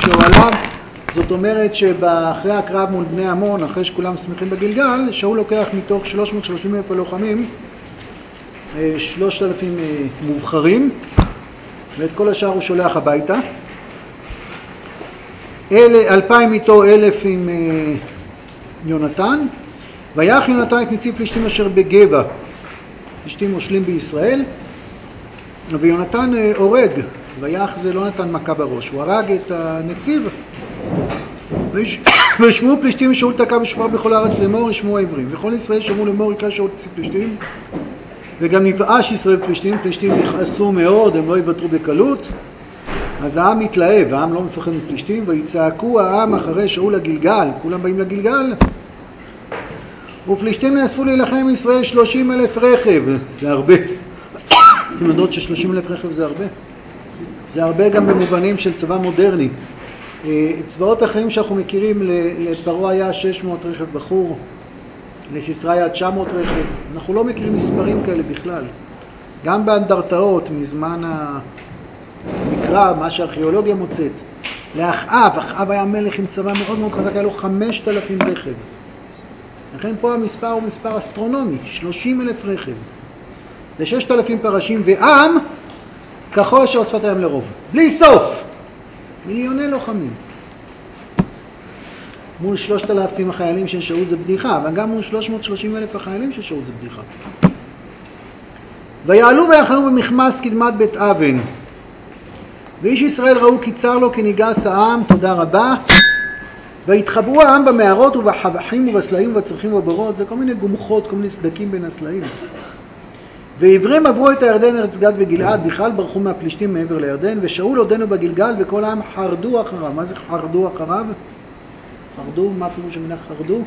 שאוהליו. זאת אומרת שאחרי הקרב מול בני עמון, אחרי שכולם שמחים בגלגל, שאול לוקח מתוך 330,000 הלוחמים 3,000 מובחרים, ואת כל השאר הוא שולח הביתה. 2,000 איתו, 1,000 עם יונתן. ויח יונתן את נציב פלישתים אשר בגבע. פלישתים מושלים בישראל, ויונתן הורג. ויח זה לא נתן מכה בראש, הוא הרג את הנציב. וישמעו פלישתים ושאול תקע בשופר בכל הארץ לאמור, ישמעו העברים. וכל ישראל שמעו לאמור, יקרא שאול נציב פלישתים. וגם נבאש ישראל פלישתים, פלישתים יכעסו מאוד, הם לא יוותרו בקלות. אז העם מתלהב, העם לא מפחד מפלישתים, ויצעקו העם אחרי שאול לגלגל, כולם באים לגלגל. ופלישתים נאספו להילחם עם ישראל 30,000 רכב, זה הרבה. אתם יודעות ש30,000 רכב זה הרבה? זה הרבה גם במובנים של צבא מודרני. צבאות אחרים שאנחנו מכירים, לפרעה היה 600 רכב בחור, לסיסרא היה 900 רכב. אנחנו לא מכירים מספרים כאלה בכלל. גם באנדרטאות, מזמן המקרא, מה שהארכיאולוגיה מוצאת. לאחאב היה מלך עם צבא מאוד מאוד חזק, היה לו 5,000 רכב. לכן פה המספר הוא מספר אסטרונומי, 30,000 רכב. ו6,000 פרשים, ועם כחול אשר שפת הים לרוב. בלי סוף! מיליוני לוחמים. מול 3,000 החיילים של שאול זה בדיחה, אבל גם מול 330,000 החיילים של שאול זה בדיחה. ויעלו ויחנו במחמס קדמת בית אבן. ואיש ישראל ראו כי צר לו כי ניגס העם, תודה רבה. והתחבאו העם במערות ובחבחים ובסלעים ובצרכים ובבורות, זה כל מיני גומחות, כל מיני סדקים בין הסלעים. ועברים עברו את הירדן ארץ גד וגלעד, בכלל ברחו מהפלישתים מעבר לירדן, ושאול עודנו בגלגל וכל העם חרדו אחריו. מה זה חרדו אחריו? חרדו, מה פירוש המילה חרדו?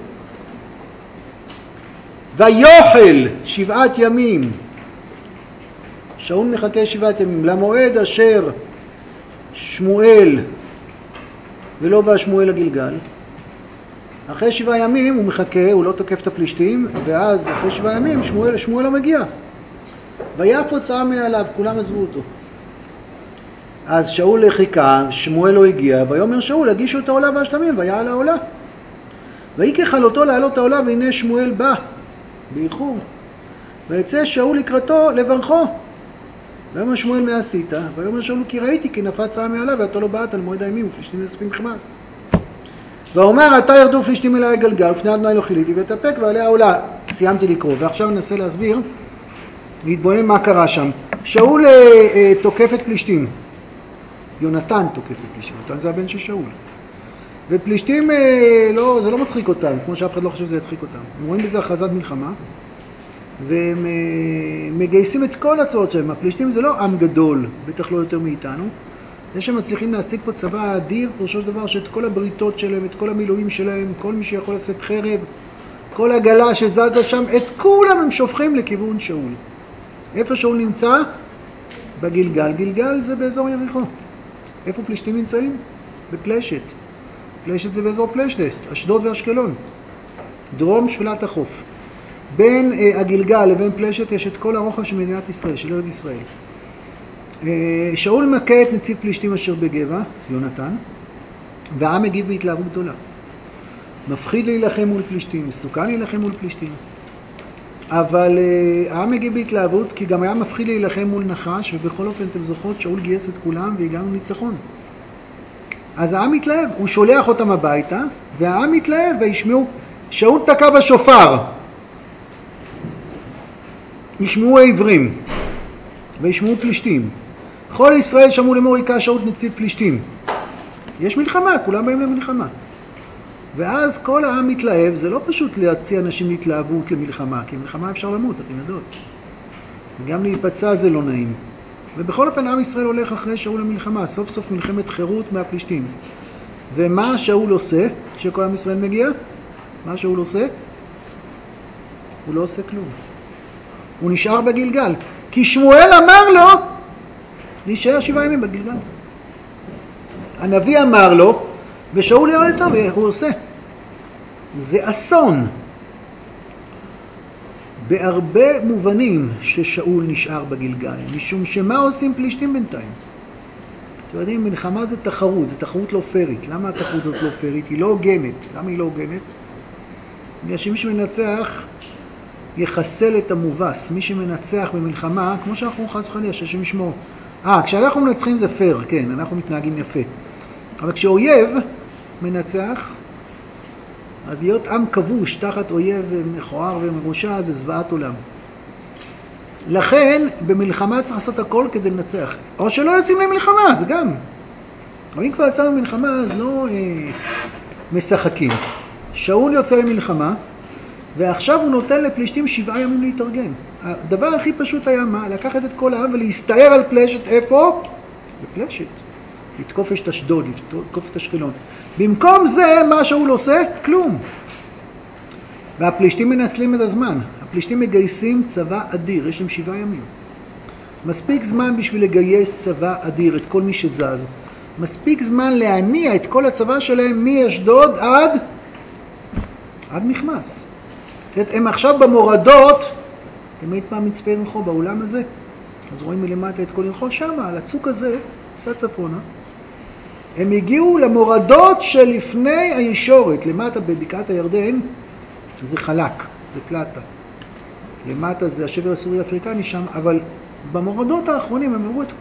ויוכל 7 ימים. שאול מחכה 7 ימים למועד אשר שמואל ולא בא שמואל לגלגל. אחרי 7 ימים הוא מחכה, הוא לא תוקף את הפלישתים, ואז אחרי 7 ימים שמואל לא מגיע. ויפוץ העם מעליו, כולם עזבו אותו. אז שאול חיכה, שמואל לא הגיע, ויאמר שאול, הגישו את העולה והשלמים, ויעל העולה. ויקח על אותו לעלות העולה, והנה שמואל בא, באיחור. ויצא שאול לקראתו לברכו. ויאמר שמואל מה עשית? ויאמר שאול כי ראיתי כי נפץ העם מעליו, ואתה לא באת על מועד הימים, ופלישתים נאספים חמאס. ואומר עתה ירדו פלישתים אלי הגלגל, ופני אדוני לא חיליתי, ותאפק ועליה העולה. סיימתי לקרוא, ועכשיו ננסה להסביר, להתבונן מה קרה שם. שאול תוקף את פלישתים. יונתן תוקף את פלישתים. יונתן זה הבן של שאול. ופלישתים, זה לא מצחיק אותם, כמו שאף אחד לא חושב שזה יצחיק אותם. הם רואים בזה הכרזת מלחמה, והם מגייסים את כל הצעות שלהם. הפלישתים זה לא עם גדול, בטח לא יותר מאיתנו. זה שמצליחים להשיג פה צבא אדיר, פרושו של דבר שאת כל הבריתות שלהם, את כל המילואים שלהם, כל מי שיכול לשאת חרב, כל הגלה שזזה שם, את כולם הם שופכים לכיוון שאול. איפה שאול נמצא? בגלגל. גלגל זה באזור יריחו. איפה פלישתים נמצאים? בפלשת. פלשת זה באזור פלשת, אשדוד ואשקלון. דרום שפלת החוף. בין הגלגל לבין פלשת יש את כל הרוחב של מדינת ישראל, של ארץ ישראל. שאול מכה את נציב פלישתים אשר בגבע, יונתן, והעם מגיב בהתלהבות גדולה. מפחיד להילחם מול פלישתים, מסוכן להילחם מול פלישתים. אבל העם מגיב בהתלהבות כי גם היה מפחיד להילחם מול נחש, ובכל אופן אתם זוכרות שאול גייס את כולם והגענו ניצחון. אז העם מתלהב, הוא שולח אותם הביתה, והעם מתלהב וישמעו, שאול תקע בשופר. ישמעו העברים וישמעו פלישתים. כל ישראל שמעו לאמור יקרא שאול נציב פלישתים. יש מלחמה, כולם באים למלחמה. ואז כל העם מתלהב, זה לא פשוט להציע אנשים להתלהבות למלחמה, כי מלחמה אפשר למות, אתם יודעות. וגם להיפצע זה לא נעים. ובכל אופן עם ישראל הולך אחרי שאול למלחמה, סוף סוף מלחמת חירות מהפלישתים. ומה שאול עושה כשכל עם ישראל מגיע? מה שאול עושה? הוא לא עושה כלום. הוא נשאר בגלגל. כי שמואל אמר לו להישאר 7 ימים בגלגל. הנביא אמר לו, ושאול יעלה טוב, הוא עושה. זה אסון. בהרבה מובנים ששאול נשאר בגלגל, משום שמה עושים פלישתים בינתיים? אתם יודעים, מלחמה זה תחרות, זה תחרות לא פרית. למה התחרות הזאת לא פרית? היא לא הוגנת. למה היא לא הוגנת? בגלל שמי שמנצח יחסל את המובס. מי שמנצח במלחמה, כמו שאנחנו חס וחלילה, שהשם ישמור. כשאנחנו מנצחים זה פייר, כן, אנחנו מתנהגים יפה. אבל כשאויב מנצח, אז להיות עם כבוש תחת אויב מכוער ומרושע זה זוועת עולם. לכן במלחמה צריך לעשות הכל כדי לנצח. או שלא יוצאים למלחמה, זה גם. אבל אם כבר יצאנו למלחמה אז לא משחקים. שאול יוצא למלחמה, ועכשיו הוא נותן לפלישתים 7 ימים להתארגן. הדבר הכי פשוט היה מה? לקחת את כל העם ולהסתער על פלשת. איפה? בפלשת. לתקוף את אשדוד, לתקוף את אשקלון. במקום זה, מה שאול עושה? כלום. והפלישתים מנצלים את הזמן. הפלישתים מגייסים צבא אדיר, יש להם 7 ימים. מספיק זמן בשביל לגייס צבא אדיר, את כל מי שזז. מספיק זמן להניע את כל הצבא שלהם מאשדוד עד מכמס. הם עכשיו במורדות, אתם היית פעם מצפה יריחו באולם הזה? אז רואים מלמטה את כל יריחו שם, על הצוק הזה, קצת צפונה. הם הגיעו למורדות שלפני הישורת, למטה בבקעת הירדן, זה חלק, זה פלטה. למטה זה השבר הסורי-אפריקני שם, אבל במורדות האחרונים הם עברו את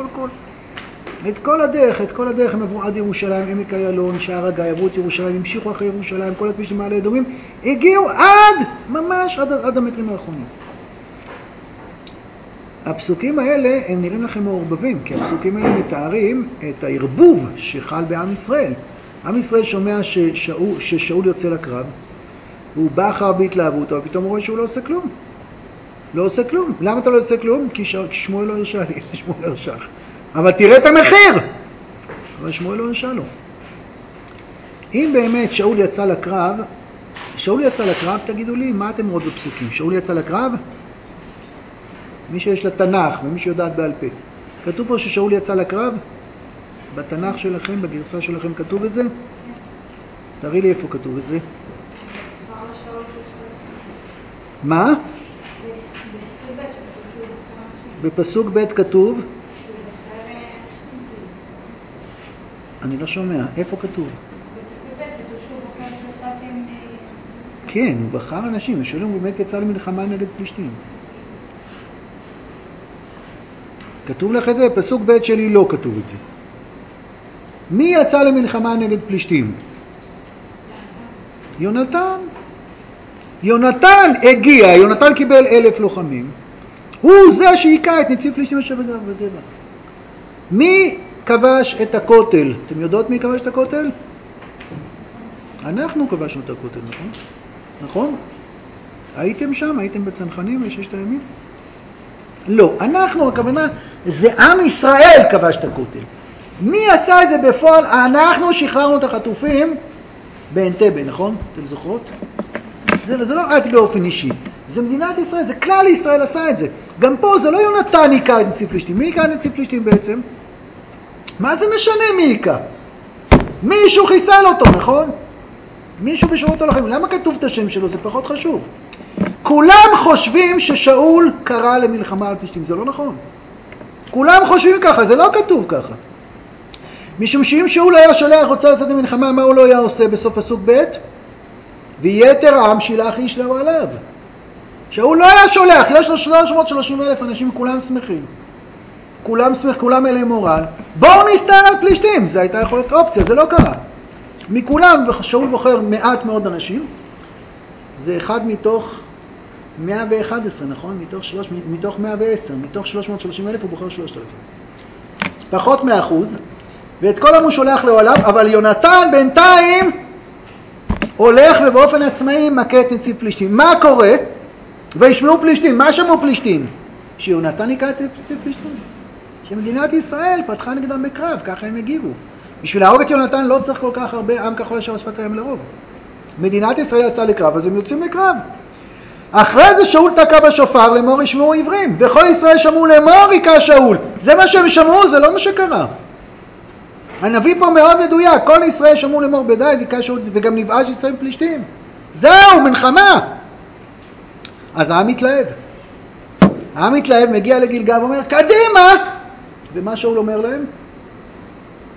כל הדרך הם עברו עד ירושלים, עמק איילון, שער הגיא, עברו את ירושלים, המשיכו אחרי ירושלים, כל הכבישים מעלה אדומים, הגיעו ממש עד המטרים האחרונים. הפסוקים האלה הם נראים לכם מעורבבים, כי הפסוקים האלה מתארים את הערבוב שחל בעם ישראל. עם ישראל שומע ששאול יוצא לקרב, והוא בא אחר בהתלהבות, אבל פתאום הוא רואה שהוא לא עושה כלום. לא עושה כלום. למה אתה לא עושה כלום? כי שמואל לא הרשה לי, שמואל לא הרשה. אבל תראה את המחיר! אבל שמואל לא הרשה לו. אם באמת שאול יצא לקרב, תגידו לי, מה אתם רואים בפסוקים? שאול יצא לקרב? מי שיש לה תנ"ך ומי שיודעת בעל פה. כתוב פה ששאול יצא לקרב? בתנ"ך שלכם, בגרסה שלכם כתוב את זה? תראי לי איפה כתוב את זה. מה? בפסוק ב' כתוב? אני לא שומע. איפה כתוב? כן, הוא בחר אנשים. ושאול הוא באמת יצא למלחמה נגד פלישתים. כתוב לך את זה? בפסוק ב' שלי לא כתוב את זה. מי יצא למלחמה נגד פלישתים? יונתן הגיע, יונתן קיבל 1,000 לוחמים. הוא זה שהיכה את נציב פלישתים אשר בגבע. מי כבש את הכותל? אתם יודעות מי כבש את הכותל? אנחנו כבשנו את הכותל, נכון? נכון? הייתם שם? הייתם בצנחנים בששת הימים? לא, אנחנו, הכוונה, זה עם ישראל כבש את הכותל. מי עשה את זה בפועל? אנחנו שחררנו את החטופים באנטבה, נכון? אתם זוכרות? זה לא את באופן אישי. זה מדינת ישראל, זה כלל ישראל עשה את זה. גם פה זה לא יונתן היכה את נציב פלישתים. מי היכה את נציב פלישתים בעצם? מה זה משנה מי היכה? מישהו חיסל אותו, נכון? מישהו בשביל אותו לכם. למה כתוב את השם שלו? זה פחות חשוב. כולם חושבים ששאול קרא למלחמה על פלישתים. זה לא נכון. כולם חושבים ככה, זה לא כתוב ככה. משום שאם שאול היה שולח רוצה לצאת למלחמה, מה הוא לא היה עושה בסוף פסוק ב'? ויתר העם שילח איש לאו עליו. שאול לא היה שולח, יש לו 330,000 אנשים, כולם שמחים. כולם אלה מורל. בואו נסתער על פלישתים. זה הייתה יכולת אופציה, זה לא קרה. מכולם, שאול בוחר מעט מאוד אנשים. זה אחד מתוך 111, נכון? מתוך 110, מתוך 330,000 הוא בוחר 3,000. פחות 100%. ואת כל הוא שולח לעולם, אבל יונתן בינתיים הולך ובאופן עצמאי מכה את נציב פלישתים. מה קורה? וישמעו פלישתים. מה שמעו פלישתים? שיונתן היכה את נציב פלישתים. שמדינת ישראל פתחה נגדם בקרב, ככה הם הגיבו. בשביל להרוג את יונתן לא צריך כל כך הרבה עם כחול ישר שפת הים לרוב. מדינת ישראל יצאה לקרב, אז הם יוצאים לקרב. אחרי זה שאול תקע בשופר, לאמור ישמעו עברים. וכל ישראל שמעו לאמור היכה שאול. זה מה שהם שמעו, זה לא מה שקרה. הנביא פה מאוד מדויק, כל ישראל שמעו לאמור בדאי היכה שאול, וגם נבעש ישראל פלישתים. זהו, מלחמה. אז העם מתלהב, מגיע לגילגל ואומר, קדימה! ומה שאול אומר להם?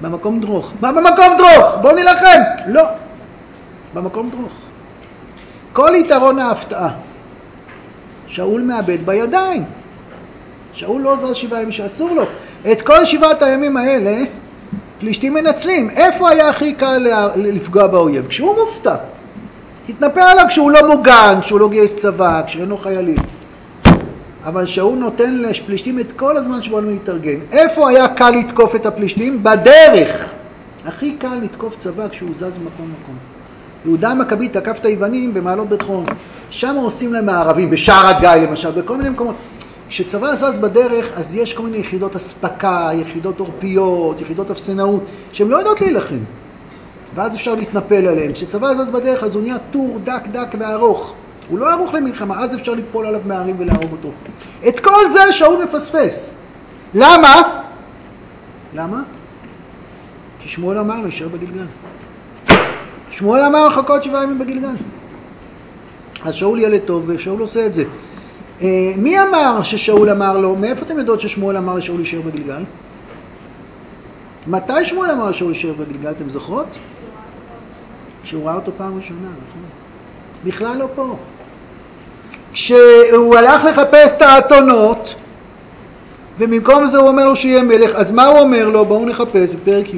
במקום דרוך. מה במקום דרוך? בוא נלחם. לא. במקום דרוך. כל יתרון ההפתעה. שאול מאבד בידיים. שאול לא זז 7 ימים שאסור לו. את כל 7 הימים האלה, פלישתים מנצלים. איפה היה הכי קל לפגוע באויב? כשהוא מופתע. תתנפל עליו כשהוא לא מוגן, כשהוא לא גייס צבא, כשאינו חיילים. אבל שאול נותן לפלישתים את כל הזמן שבו לנו להתארגן. איפה היה קל לתקוף את הפלישתים? בדרך. הכי קל לתקוף צבא כשהוא זז ממקום למקום. יהודה המכבי תקף את היוונים במעלות בית חורון. שם עושים להם הערבים, בשער הגיא למשל, בכל מיני מקומות. כשצבא זז בדרך, אז יש כל מיני יחידות הספקה, יחידות עורפיות, יחידות אפסנאות, שהן לא יודעות להילחם. ואז אפשר להתנפל עליהם. כשצבא זז בדרך, אז הוא נהיה טור דק וארוך. הוא לא ערוך למלחמה, אז אפשר ליפול עליו מהערים ולהרוג אותו. את כל זה שאול מפספס. למה? למה? כי שמואל אמר לו, יישאר בגלגל. שמואל אמר לחכות 7 ימים בגלגל. אז שאול ילד טוב, ושאול עושה את זה. מי אמר ששאול אמר לו? מאיפה אתם יודעות ששמואל אמר לשאול יישאר בגלגל? מתי שמואל אמר לשאול יישאר בגלגל? אתם זוכרות? כשהוא ראה אותו פעם ראשונה, נכון? בכלל לא פה. כשהוא הלך לחפש את האתונות, ובמקום זה הוא אומר לו שיהיה מלך, אז מה הוא אומר לו? בואו נחפש בפרק י'.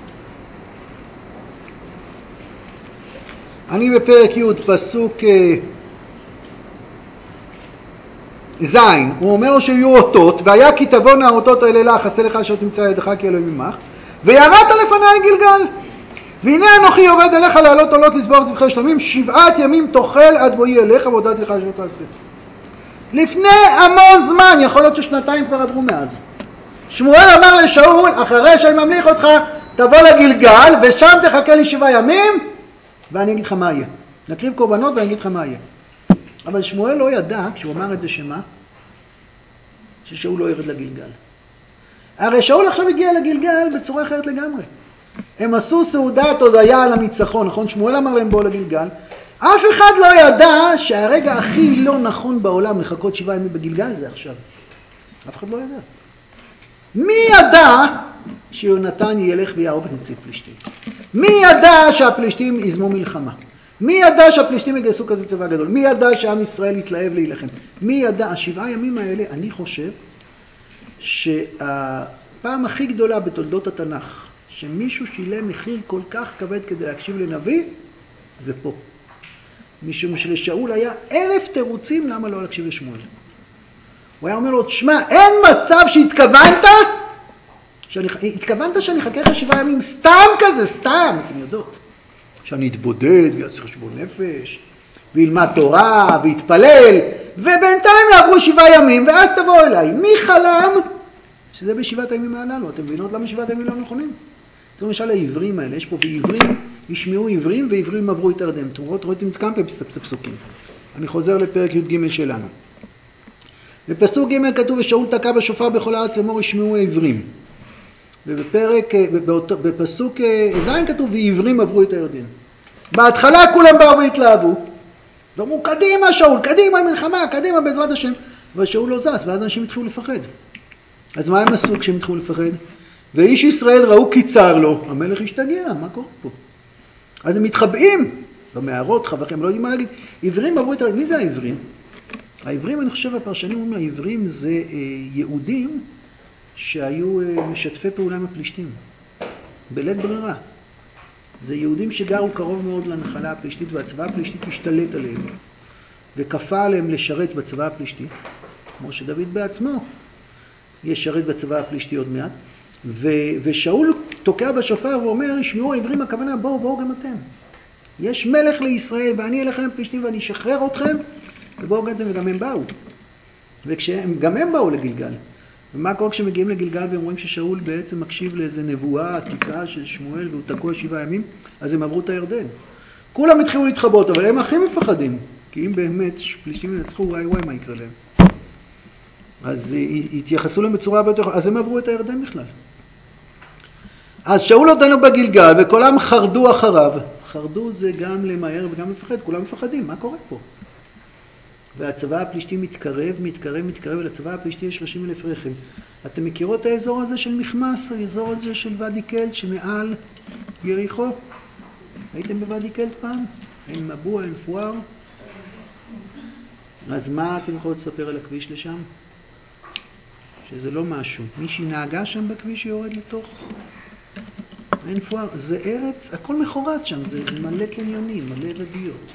אני בפרק י' פסוק זין, הוא אומר לו שיהיו אותות, והיה כי תבואנה האותות האלה לך, עשה לך אשר תמצא ידך כי אלוהים עמך, ויראת לפני גלגל. והנה אנוכי יורד אליך לעלות עולות לסבור זבחי שלמים, 7 ימים תאכל עד בואי אליך והודעתי לך אשר תעשה. לפני המון זמן, יכול להיות ש2 כבר עברו מאז. שמואל אמר לשאול, אחרי שאני ממליך אותך, תבוא לגלגל ושם תחכה לי 7 ימים, ואני אגיד לך מה יהיה. נקריב קורבנות ואני אגיד לך מה יהיה. אבל שמואל לא ידע, כשהוא אמר את זה שמה? ששאול לא ירד לגלגל. הרי שאול עכשיו הגיע לגלגל בצורה אחרת לגמרי. הם עשו סעודת הודיה על הניצחון, נכון? שמואל אמר להם בואו לגלגל. אף אחד לא ידע שהרגע הכי לא נכון בעולם לחכות 7 ימים בגלגל זה עכשיו. אף אחד לא ידע. מי ידע שיונתן ילך ויהרוג את נציב פלישתים? מי ידע שהפלישתים יזמו מלחמה? מי ידע שהפלישתים יגייסו כזה צבא גדול? מי ידע שעם ישראל יתלהב להילחם? מי ידע? 7 ימים האלה, אני חושב שהפעם הכי גדולה בתולדות התנ"ך, שמישהו שילם מחיר כל כך כבד כדי להקשיב לנביא, זה פה. משום שלשאול היה 1000 תירוצים למה לא להקשיב לשמואל. הוא היה אומר לו, תשמע, אין מצב שהתכוונת שאני אחכה לך 7 ימים, סתם כזה, סתם, אתם יודעות. שאני אתבודד ויעשה חשבון נפש, וילמד תורה, ויתפלל, ובינתיים יעברו 7 ימים, ואז תבוא אליי. מי חלם? שזה ב7 הימים הללו. אתם מבינות למה 7 הימים לא נכונים? תראו למשל העברים האלה, יש פה ועברים, ישמעו עברים, ועברים עברו את הירדן. אתם רואים כמה את הפסוקים. אני חוזר לפרק י"ג שלנו. בפסוק ג' כתוב, ושאול תקע בשופר בכל הארץ לאמור ישמעו העברים. בפסוק ז' כתוב, ועברים עברו את הירדן. בהתחלה כולם באו והתלהבו, ואמרו, קדימה שאול, קדימה מלחמה, קדימה בעזרת השם. אבל שאול לא זז, ואז אנשים התחילו לפחד. אז מה הם עשו כשהם התחילו לפחד? ואיש ישראל ראו כי צר לו, המלך השתגע, מה קורה פה? אז הם מתחבאים במערות, חווכים, לא יודעים מה להגיד. עברים עברו את הירדן. מי זה העברים? העברים, אני חושב, הפרשנים אומרים, העברים זה יהודים שהיו משתפי פעולה עם הפלישתים, בלית ברירה. זה יהודים שגרו קרוב מאוד לנחלה הפלישתית, והצבא הפלישתית השתלט עליהם, וכפה עליהם לשרת בצבא הפלישתי, כמו שדוד בעצמו ישרת בצבא הפלישתי עוד מעט, ושאול תוקע בשופר ואומר, ישמעו העברים, הכוונה, בואו גם אתם. יש מלך לישראל, ואני אלך להם פלישתים ואני אשחרר אתכם, ובואו גם אתם, וגם הם באו. וגם הם באו לגלגל. ומה קורה כשמגיעים לגלגל והם רואים ששאול בעצם מקשיב לאיזה נבואה עתיקה של שמואל והוא תקוע 7 ימים, אז הם עברו את הירדן. כולם התחילו להתחבות, אבל הם הכי מפחדים, כי אם באמת פלישתים ינצחו, וואי מה יקרה להם. אז התייחסו להם בצורה הרבה יותר, אז הם עברו את הירדן בכלל. אז שאול אותנו בגלגל וכולם חרדו אחריו. חרדו זה גם למהר וגם מפחד, כולם מפחדים, מה קורה פה? והצבא הפלישתי מתקרב, ולצבא הפלישתי יש 30,000 רכב. אתם מכירות את האזור הזה של מכמס, האזור הזה של ואדי קלט שמעל יריחו? הייתם בוואדי קלט פעם? אין מבוע, אין פואר? אז מה אתם יכולים לספר על הכביש לשם? שזה לא משהו. מישהי נהגה שם בכביש שיורד לתוך? אין פואר. זה ארץ, הכל מחורת שם, זה מלא קניונים, מלא ודיות.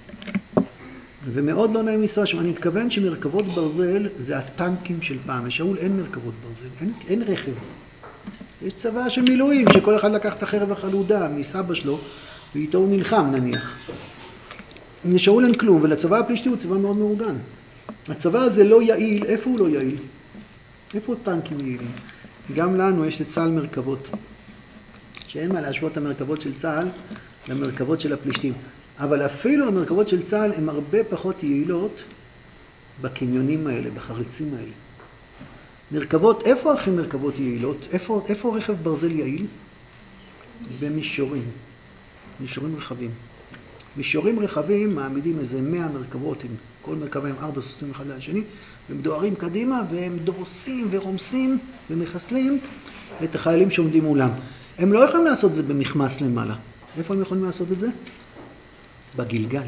ומאוד לא נעים לנסוע שם. אני מתכוון שמרכבות ברזל זה הטנקים של פעם. לשאול אין מרכבות ברזל, אין רכב. יש צבא של מילואים שכל אחד לקח את החרב החלודה מסבא שלו ואיתו הוא נלחם נניח. לשאול אין כלום, ולצבא הפלישתי הוא צבא מאוד מאורגן. הצבא הזה לא יעיל. איפה הוא לא יעיל? איפה טנקים יעילים? גם לנו יש לצה"ל מרכבות. שאין מה להשוות את המרכבות של צה"ל למרכבות של הפלישתים. אבל אפילו המרכבות של צה"ל הן הרבה פחות יעילות בקניונים האלה, בחריצים האלה. מרכבות, איפה הולכים מרכבות יעילות? איפה רכב ברזל יעיל? במישורים. מישורים רחבים. מישורים רחבים מעמידים איזה 100 מרכבות, עם כל מרכבה עם 4 סוסים אחד ליד שני, והם דוהרים קדימה והם דורסים ורומסים ומחסלים את החיילים שעומדים מולם. הם לא יכולים לעשות את זה במכמס למעלה. איפה הם יכולים לעשות את זה? בגלגל.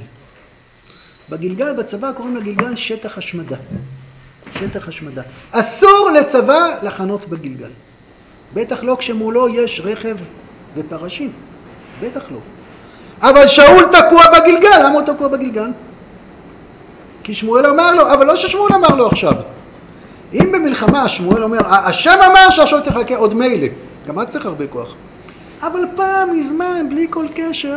בגלגל, בצבא קוראים לגלגל שטח השמדה. שטח השמדה. אסור לצבא לחנות בגלגל. בטח לא כשמולו יש רכב ופרשים. בטח לא. אבל שאול תקוע בגלגל. למה הוא תקוע בגלגל? כי שמואל אמר לו, אבל לא ששמואל אמר לו עכשיו. אם במלחמה שמואל אומר, השם אמר שהשאול תחכה עוד מילא. גם את צריך הרבה כוח. אבל פעם מזמן, בלי כל קשר,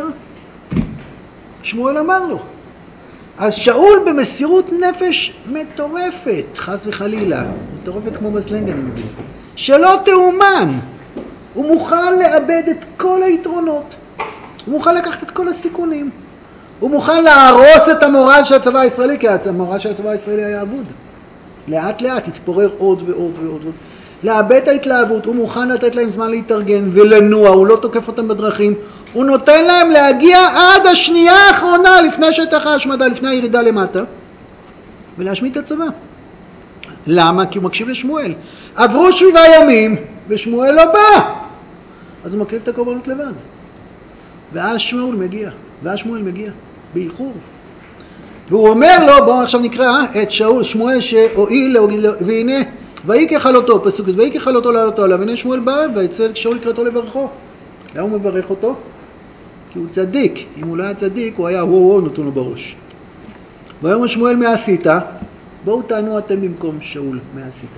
שמואל אמר לו. אז שאול במסירות נפש מטורפת, חס וחלילה, מטורפת כמו בסלנג אני מבין, שלא תאומן, הוא מוכן לאבד את כל היתרונות, הוא מוכן לקחת את כל הסיכונים, הוא מוכן להרוס את המורל של הצבא הישראלי, כי המורל של הצבא הישראלי היה אבוד. לאט לאט התפורר עוד ועוד ועוד ועוד. לאבד את ההתלהבות, הוא מוכן לתת להם זמן להתארגן ולנוע, הוא לא תוקף אותם בדרכים, הוא נותן להם להגיע עד השנייה האחרונה לפני שטח ההשמדה, לפני הירידה למטה, ולהשמיד את הצבא. למה? כי הוא מקשיב לשמואל. עברו 7 ימים ושמואל לא בא, אז הוא מקריב את הקורבנות לבד. ואז שמואל מגיע באיחור. והוא אומר לו, בואו עכשיו נקרא את שמואל שהועיל, והנה ויהי ככלותו, פסוק, ויהי ככלותו לעלות עליו, והנה שמואל בא ויצא שאול לקראתו לברכו. למה הוא מברך אותו? כי הוא צדיק. אם הוא לא היה צדיק, הוא היה וואו נותן לו בראש. ויאמר שמואל מה עשית? בואו תענו אתם במקום שאול, מה עשית?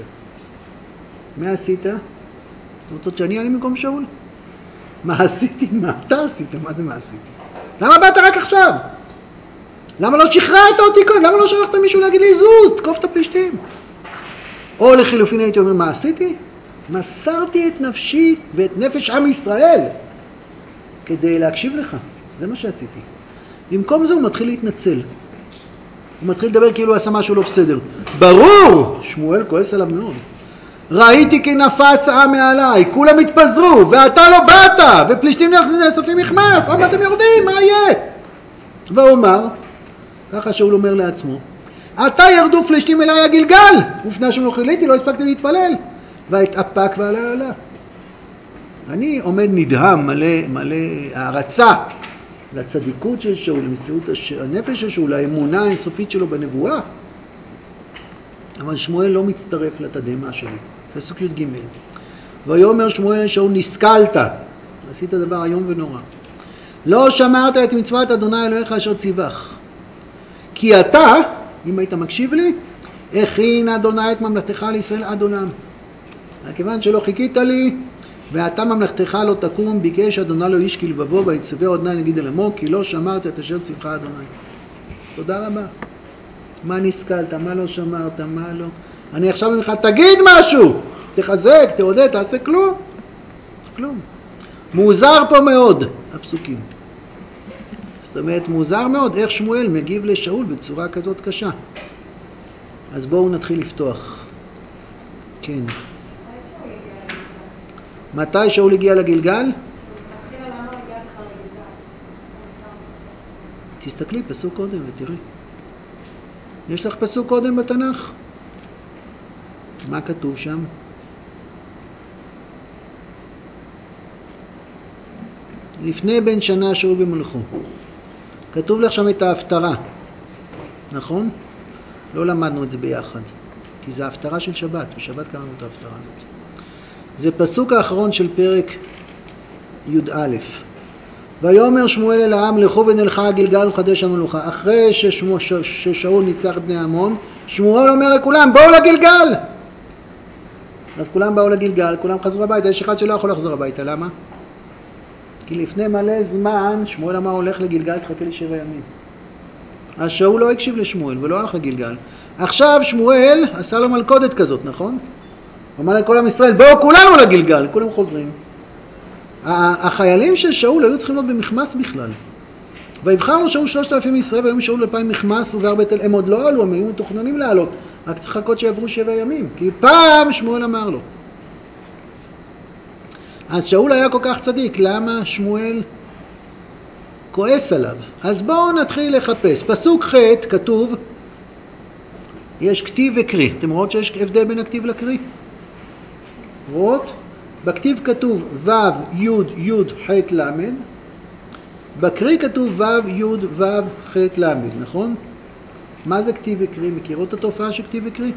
מה עשית? אתה רוצה שאני אענה במקום שאול? מה עשיתי? מה אתה עשית? מה זה מה עשיתי? למה באת רק עכשיו? למה לא שחררת אותי קודם? למה לא שלחת מישהו להגיד לי זוז? תקוף את הפלישתים. או לחילופין הייתי אומר, מה עשיתי? מסרתי את נפשי ואת נפש עם ישראל כדי להקשיב לך. זה מה שעשיתי. במקום זה הוא מתחיל להתנצל. הוא מתחיל לדבר כאילו הוא עשה משהו לא בסדר. ברור! שמואל כועס עליו מאוד. ראיתי כי נפץ העם מעליי, כולם התפזרו, ואתה לא באת, ופלישתים נאספים מכמס, למה אתם יורדים? מה יהיה? והוא אומר, ככה שאול אומר לעצמו, עתה ירדו פלישתים אליי הגלגל, ופני השם לא חיליתי, לא הספקתי להתפלל, והתאפק ועלה עלה. אני עומד נדהם, מלא הערצה לצדיקות של שאול, למסירות הנפש של שאול, האמונה האינסופית שלו בנבואה. אבל שמואל לא מצטרף לתדהמה שלי. פסוק י"ג. ויאמר שמואל לשאול, נסכלת, עשית דבר איום ונורא. לא שמרת את מצוות אדוני אלוהיך אשר ציווך. כי אתה, אם היית מקשיב לי, הכין אדוני את ממלכתך לישראל עד עולם. כיוון שלא חיכית לי, ואתה ממלכתך לא תקום, ביקש אדוני לו איש כלבבו, ויצווה אדוני נגיד אל עמו, כי לא שמרת את אשר ציווך אדוני. תודה רבה. מה נסכלת? מה לא שמרת? מה לא? אני עכשיו ממך, תגיד משהו! תחזק, תעודד, תעשה כלום. כלום. מוזר פה מאוד, הפסוקים. זאת אומרת, מוזר מאוד איך שמואל מגיב לשאול בצורה כזאת קשה. אז בואו נתחיל לפתוח. כן. מתי שאול הגיע לגלגל? תסתכלי פסוק קודם ותראי. יש לך פסוק קודם בתנ"ך? מה כתוב שם? לפני בן שנה שאול במלכו. כתוב לך שם את ההפטרה, נכון? לא למדנו את זה ביחד, כי זה ההפטרה של שבת, בשבת קראנו את ההפטרה הזאת. זה פסוק האחרון של פרק י"א. ויאמר שמואל אל העם, לכו ונלכה גלגל וחדש המלוכה. אחרי ששאול ניצח את בני עמון, שמואל אומר לכולם, בואו לגלגל. אז כולם באו לגלגל, כולם חזרו הביתה. יש אחד שלא יכול לחזור הביתה, למה? כי לפני מלא זמן שמואל אמר, הולך לגלגל, תחכה לי 7 ימים. אז שאול לא הקשיב לשמואל ולא הלך לגלגל. עכשיו שמואל עשה לו מלכודת כזאת, נכון? הוא אמר לכל עם ישראל, בואו כולנו לגלגל, כולם חוזרים. החיילים של שאול היו צריכים להיות במחמס בכלל. ויבחר לו שאול 3,000 ישראל, והיום שאול 2,000 מחמס ובהר בית אל. הם עוד לא עלו, הם היו מתוכננים לעלות, רק צריך לחכות שיעברו 7 ימים, כי פעם שמואל אמר לו. אז שאול היה כל כך צדיק, למה שמואל כועס עליו? אז בואו נתחיל לחפש. פסוק ח' כתוב, יש כתיב וקריא. אתם רואות שיש הבדל בין הכתיב לקריא? רואות? בכתיב כתוב ו' י' י' ח' ל', בקריא כתוב ו' י' ו' ח' ל', נכון? מה זה כתיב וקריא? מכירות את התופעה של כתיב וקריא?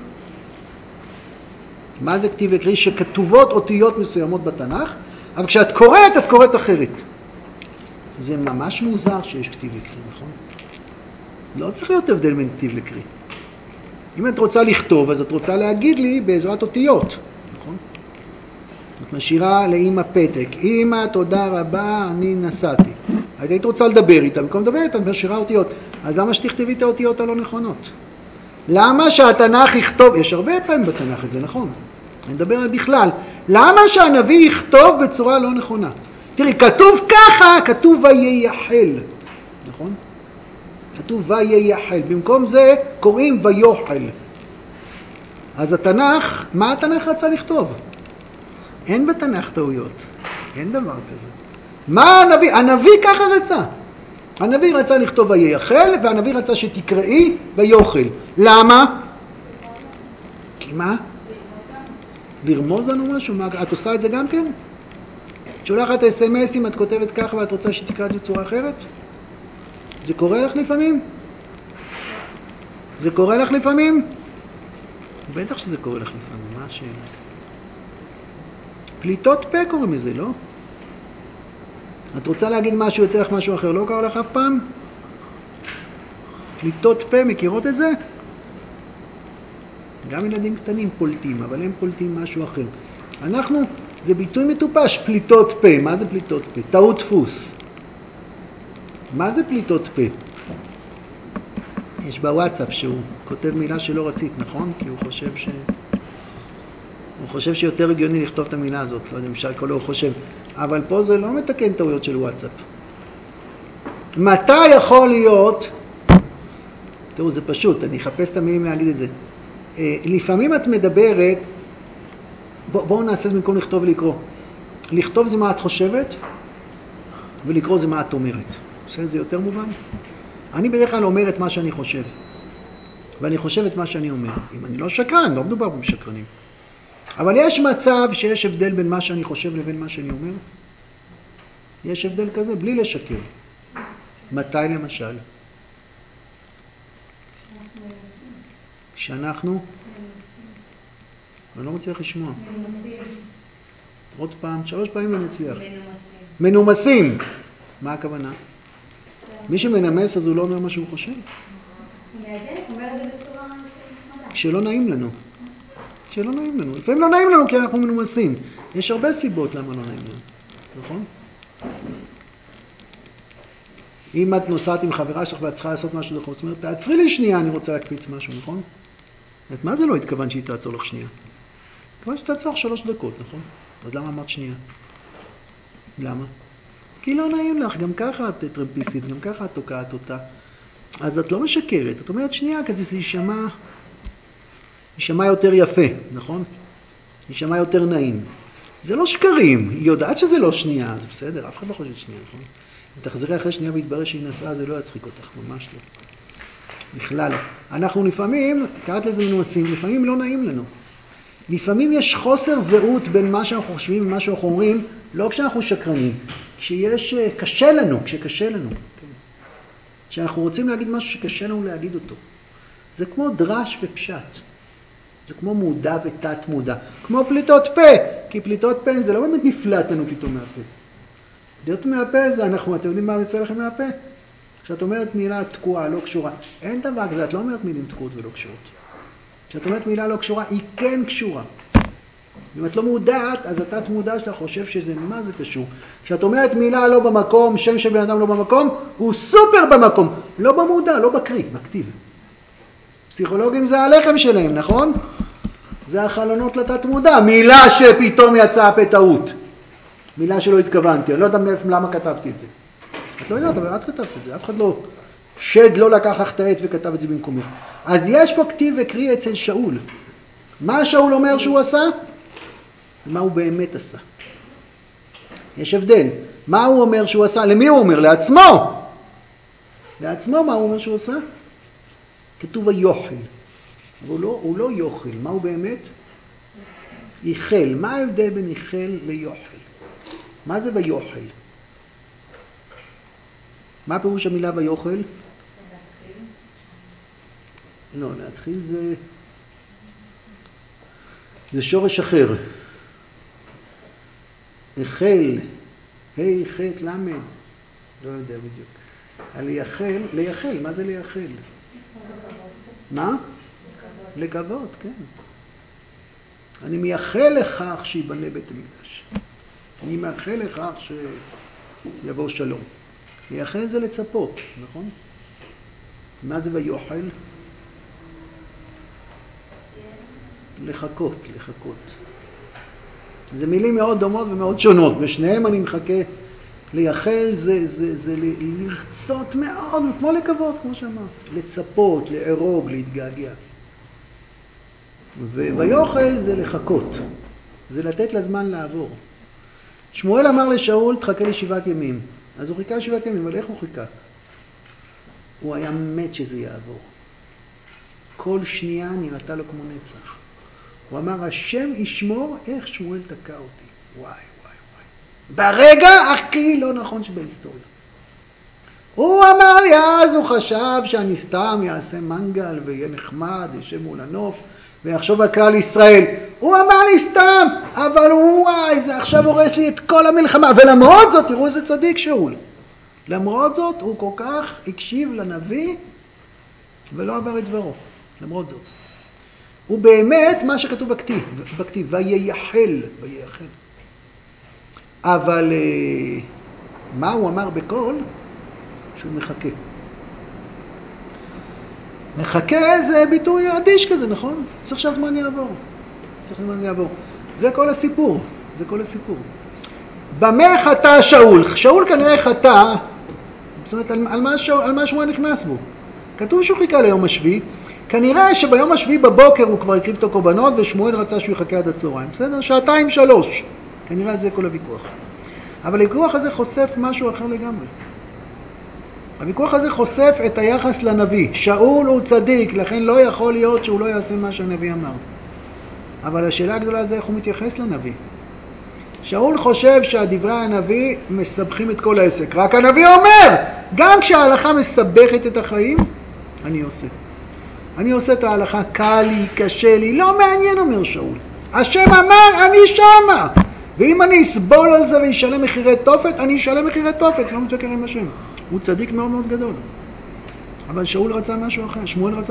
מה זה כתיב וקריא? שכתובות אותיות מסוימות בתנ"ך, אבל כשאת קוראת, את קוראת אחרת. זה ממש מוזר שיש כתיב וקריא, נכון? לא צריך להיות הבדל בין כתיב לקריא. אם את רוצה לכתוב, אז את רוצה להגיד לי בעזרת אותיות, נכון? את משאירה לאמא פתק, אמא תודה רבה אני נסעתי. היית רוצה לדבר איתה, במקום לדבר איתה את משאירה אותיות. אז למה שתכתבי את האותיות הלא נכונות? למה שהתנ"ך יכתוב, יש הרבה פעמים בתנ"ך את זה, נכון? אני מדבר על בכלל. למה שהנביא יכתוב בצורה לא נכונה? תראי, כתוב ככה, כתוב וייחל, נכון? כתוב וייחל, במקום זה קוראים ויוחל. אז התנ"ך, מה התנ"ך רצה לכתוב? אין בתנ"ך טעויות, אין דבר כזה. מה הנביא? הנביא ככה רצה. הנביא רצה לכתוב וייחל, והנביא רצה שתקראי ויוחל. למה? כי מה? לרמוז לנו משהו? את עושה את זה גם כן? שולחת אס-אמסים, את כותבת ככה ואת רוצה שתקרא את זה בצורה אחרת? זה קורה לך לפעמים? זה קורה לך לפעמים? בטח שזה קורה לך לפעמים, מה השאלה? פליטות פה קוראים לזה, לא? את רוצה להגיד משהו, יוצא לך משהו אחר, לא קרה לך אף פעם? פליטות פה, מכירות את זה? גם ילדים קטנים פולטים, אבל הם פולטים משהו אחר. אנחנו, זה ביטוי מטופש, פליטות פה. מה זה פליטות פה? טעות דפוס. מה זה פליטות פה? יש בוואטסאפ שהוא כותב מילה שלא רצית, נכון? כי הוא חושב שיותר הגיוני לכתוב את המילה הזאת. לא יודע, למשל כל הוא חושב. אבל פה זה לא מתקן טעויות של וואטסאפ. מתי יכול להיות? תראו, זה פשוט, אני אחפש את המילים להגיד את זה. לפעמים את מדברת, בואו נעשה את במקום לכתוב ולקרוא. לכתוב זה מה את חושבת, ולקרוא זה מה את אומרת. בסדר, זה יותר מובן? אני בדרך כלל אומר את מה שאני חושב, ואני חושב את מה שאני אומר. אם אני לא שקרן, לא מדובר במשקרנים. אבל יש מצב שיש הבדל בין מה שאני חושב לבין מה שאני אומר. יש הבדל כזה, בלי לשקר. מתי למשל? שאנחנו? אני לא מצליח לשמוע. עוד פעם, 3 פעמים אני אצליח. מנומסים. מה הכוונה? מי שמנמס אז הוא לא אומר מה שהוא חושב. כשלא נעים לנו. כשלא נעים לנו. לפעמים לא נעים לנו כי אנחנו מנומסים. יש הרבה סיבות למה לא נעים לנו. נכון? אם את נוסעת עם חברה שלך ואת צריכה לעשות משהו דחוף, זאת אומרת, תעצרי לי שנייה, אני רוצה להקפיץ משהו, נכון? מה זה לא התכוון שהיא תעצור לך שנייה? התכוון שתעצור 3 דקות, נכון? אז למה אמרת שנייה? למה? כי לא נעים לך, גם ככה את טרמפיסטית, גם ככה את תוקעת אותה. אז את לא משקרת, את אומרת שנייה כדי שזה יישמע יותר יפה, נכון? יישמע יותר נעים. זה לא שקרים, היא יודעת שזה לא שנייה, זה בסדר, אף אחד לא חושב שנייה, נכון? אם תחזרי אחרי שנייה והתברר שהיא נסעה, זה לא יצחיק אותך, ממש לא. בכלל. אנחנו לפעמים, קראת לזה מנומסים, לפעמים לא נעים לנו. לפעמים יש חוסר זהות בין מה שאנחנו חושבים ומה שאנחנו אומרים, לא כשאנחנו שקרנים. קשה לנו, כשקשה לנו. כן. כשאנחנו רוצים להגיד משהו שקשה לנו להגיד אותו. זה כמו דרש ופשט. זה כמו מודע ותת מודע. כמו פליטות פה. כי פליטות פה זה לא באמת נפלט לנו פתאום מהפה. פליטות מהפה זה אנחנו, אתם יודעים מה יוצא לכם מהפה? כשאת אומרת מילה תקועה, לא קשורה. אין דבר כזה, את לא אומרת מילים תקועות ולא קשורות. כשאת אומרת מילה לא קשורה, היא כן קשורה. אם את לא מודעת, אז התת מודע שלך חושב שזה מה זה קשור. כשאת אומרת מילה לא במקום, שם של בן אדם לא במקום, הוא סופר במקום. לא במודע, לא בקריא, בכתיב. פסיכולוגים זה הלחם שלהם, נכון? זה החלונות לתת מודע. מילה שפתאום יצאה פה טעות. מילה שלא התכוונתי. אני לא יודע למה כתבתי את זה. את לא יודעת, אבל את כתבת את זה. אף אחד לא, שד לא לקח לך את העט וכתב את זה במקומך. אז יש פה כתיב וקריא אצל שאול. מה שאול אומר שהוא עשה? ומה הוא באמת עשה. יש הבדל. מה הוא אומר שהוא עשה? למי הוא אומר? לעצמו. לעצמו מה הוא אומר שהוא עשה? כתוב היוכל. אבל הוא לא יוכל. מה הוא באמת? ייחל. מה ההבדל בין ייחל ליוכל? מה זה ביוכל? מה פירוש המילה ביוכל? להתחיל. לא, להתחיל זה שורש אחר. החל, ה' ח' למד, לא יודע בדיוק. לייחל, מה זה לייחל? מה? לגבות, כן. אני מייחל לכך שיבנה בית המקדש. אני מייחל לכך שיבוא שלום. לייחל זה לצפות, נכון? מה זה ויוכל? לחכות. זה מילים מאוד דומות ומאוד שונות. בשניהם אני מחכה. לייחל זה לרצות מאוד, כמו לקוות, כמו שאמרת. לצפות, לערוג, להתגעגע. ויוכל זה לחכות. זה לתת לזמן לעבור. שמואל אמר לשאול, תחכה לי 7 ימים. אז הוא חיכה 7 ימים, אבל איך הוא חיכה? הוא היה מת שזה יעבור. כל שנייה נראתה לו כמו נצח. הוא אמר, השם ישמור איך שמואל תקע אותי. וואי. ברגע הכי לא נכון שבהיסטוריה. הוא אמר לי, אז הוא חשב שאני סתם יעשה מנגל ויהיה נחמד, ישב מול הנוף ויחשוב על כלל ישראל. הוא אמר לי סתם, אבל וואי, זה עכשיו הורס לי את כל המלחמה. ולמרות זאת, תראו איזה צדיק שאול. למרות זאת, הוא כל כך הקשיב לנביא ולא עבר את דברו. למרות זאת. הוא באמת מה שכתוב בכתיב, וייחל. אבל מה הוא אמר בקול? שהוא מחכה. מחכה זה ביטוי אדיש כזה, נכון? צריך שהזמן יעבור. זה כל הסיפור. במה חטא שאול? שאול כנראה חטא, זאת אומרת, על מה שמואל נכנס בו. כתוב שהוא חיכה ליום השביעי. כנראה שביום השביעי בבוקר הוא כבר הקריב את הקורבנות, ושמואל רצה שהוא יחכה עד הצהריים. בסדר? 2-3. כנראה על זה כל הוויכוח. אבל הוויכוח הזה חושף משהו אחר לגמרי. הוויכוח הזה חושף את היחס לנביא. שאול הוא צדיק, לכן לא יכול להיות שהוא לא יעשה מה שהנביא אמר. אבל השאלה הגדולה זה איך הוא מתייחס לנביא. שאול חושב שהדברי הנביא מסבכים את כל העסק. רק הנביא אומר, גם כשההלכה מסבכת את החיים, אני עושה את ההלכה, קל לי, קשה לי, לא מעניין, אומר שאול. השם אמר, אני שמה. ואם אני אסבול על זה וישלם מחירי תופת, אני אשלם מחירי תופת, לא מתווכח עם השם. הוא צדיק מאוד מאוד גדול. אבל שמואל רצה משהו אחר.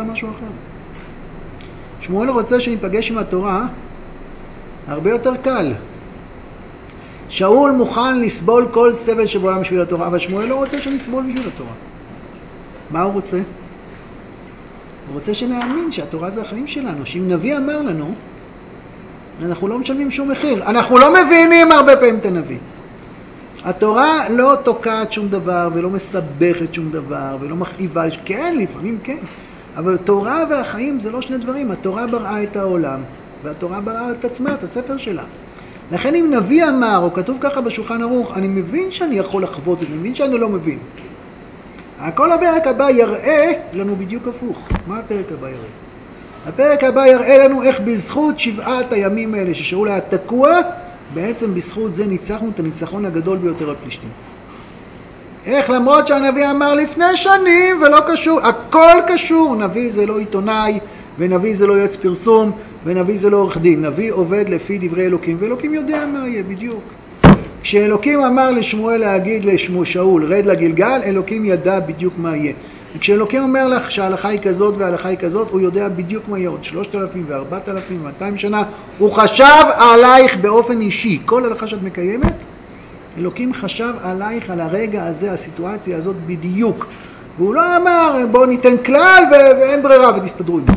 שמואל רוצה שניפגש עם התורה הרבה יותר קל. שאול מוכן לסבול כל סבל שבעולם בשביל התורה, אבל שמואל לא רוצה שנסבול בשביל התורה. מה הוא רוצה? הוא רוצה שנאמין שהתורה זה החיים שלנו, שאם נביא אמר לנו, אנחנו לא משלמים שום מחיר. אנחנו לא מבינים הרבה פעמים את הנביא. התורה לא תוקעת שום דבר ולא מסבכת שום דבר ולא מכאיבה. כן, לפעמים כן. אבל התורה והחיים זה לא שני דברים. התורה בראה את העולם והתורה בראה את עצמה, את הספר שלה. לכן אם נביא אמר או כתוב ככה בשולחן ערוך, אני מבין שאני יכול לחוות, אני מבין שאני לא מבין. כל הפרק הבא יראה לנו בדיוק הפוך. מה הפרק הבא יראה? הפרק הבא יראה לנו איך בזכות 7 הימים האלה ששאול היה תקוע, בעצם בזכות זה ניצחנו את הניצחון הגדול ביותר הפלישתים. איך? למרות שהנביא אמר לפני שנים ולא קשור, הכל קשור. נביא זה לא עיתונאי, ונביא זה לא יועץ פרסום, ונביא זה לא עורך דין. נביא עובד לפי דברי אלוקים, ואלוקים יודע מה יהיה בדיוק. כשאלוקים אמר לשמואל להגיד לשאול רד לגלגל, אלוקים ידע בדיוק מה יהיה. וכשאלוקים אומר לך שההלכה היא כזאת וההלכה היא כזאת, הוא יודע בדיוק מה יהיה עוד 3,000 ו4,000 ו200 שנה. הוא חשב עלייך באופן אישי. כל הלכה שאת מקיימת, אלוקים חשב עלייך על הרגע הזה, הסיטואציה הזאת בדיוק. והוא לא אמר בוא ניתן כלל ואין ברירה ותסתדרו עם זה.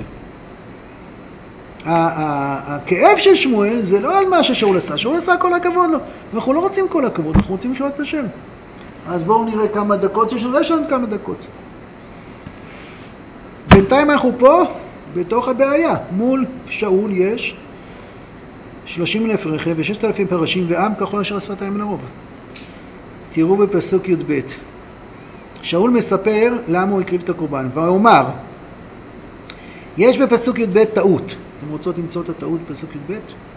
הכאב של שמואל זה לא על מה ששאול עשה. שאול עשה כל הכבוד לו. אנחנו לא רוצים כל הכבוד, אנחנו רוצים לחיות את השם. אז בואו נראה כמה דקות שיש לנו כמה דקות. בינתיים אנחנו פה בתוך הבעיה. מול שאול יש 30,000 רכב ו6,000 פרשים ועם ככל אשר השפתיים לרוב. תראו בפסוק י"ב. שאול מספר למה הוא הקריב את הקורבן, והוא אומר, יש בפסוק י"ב טעות. אתם רוצות למצוא את הטעות בפסוק י"ב?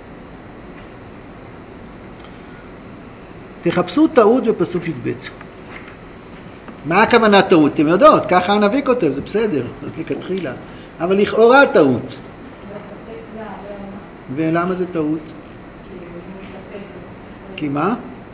תחפשו טעות בפסוק י"ב. מה הכוונה טעות? אתם יודעות, ככה הנביא כותב, זה בסדר, לכתחילה. אבל לכאורה טעות. ולמה זה טעות? כי מה?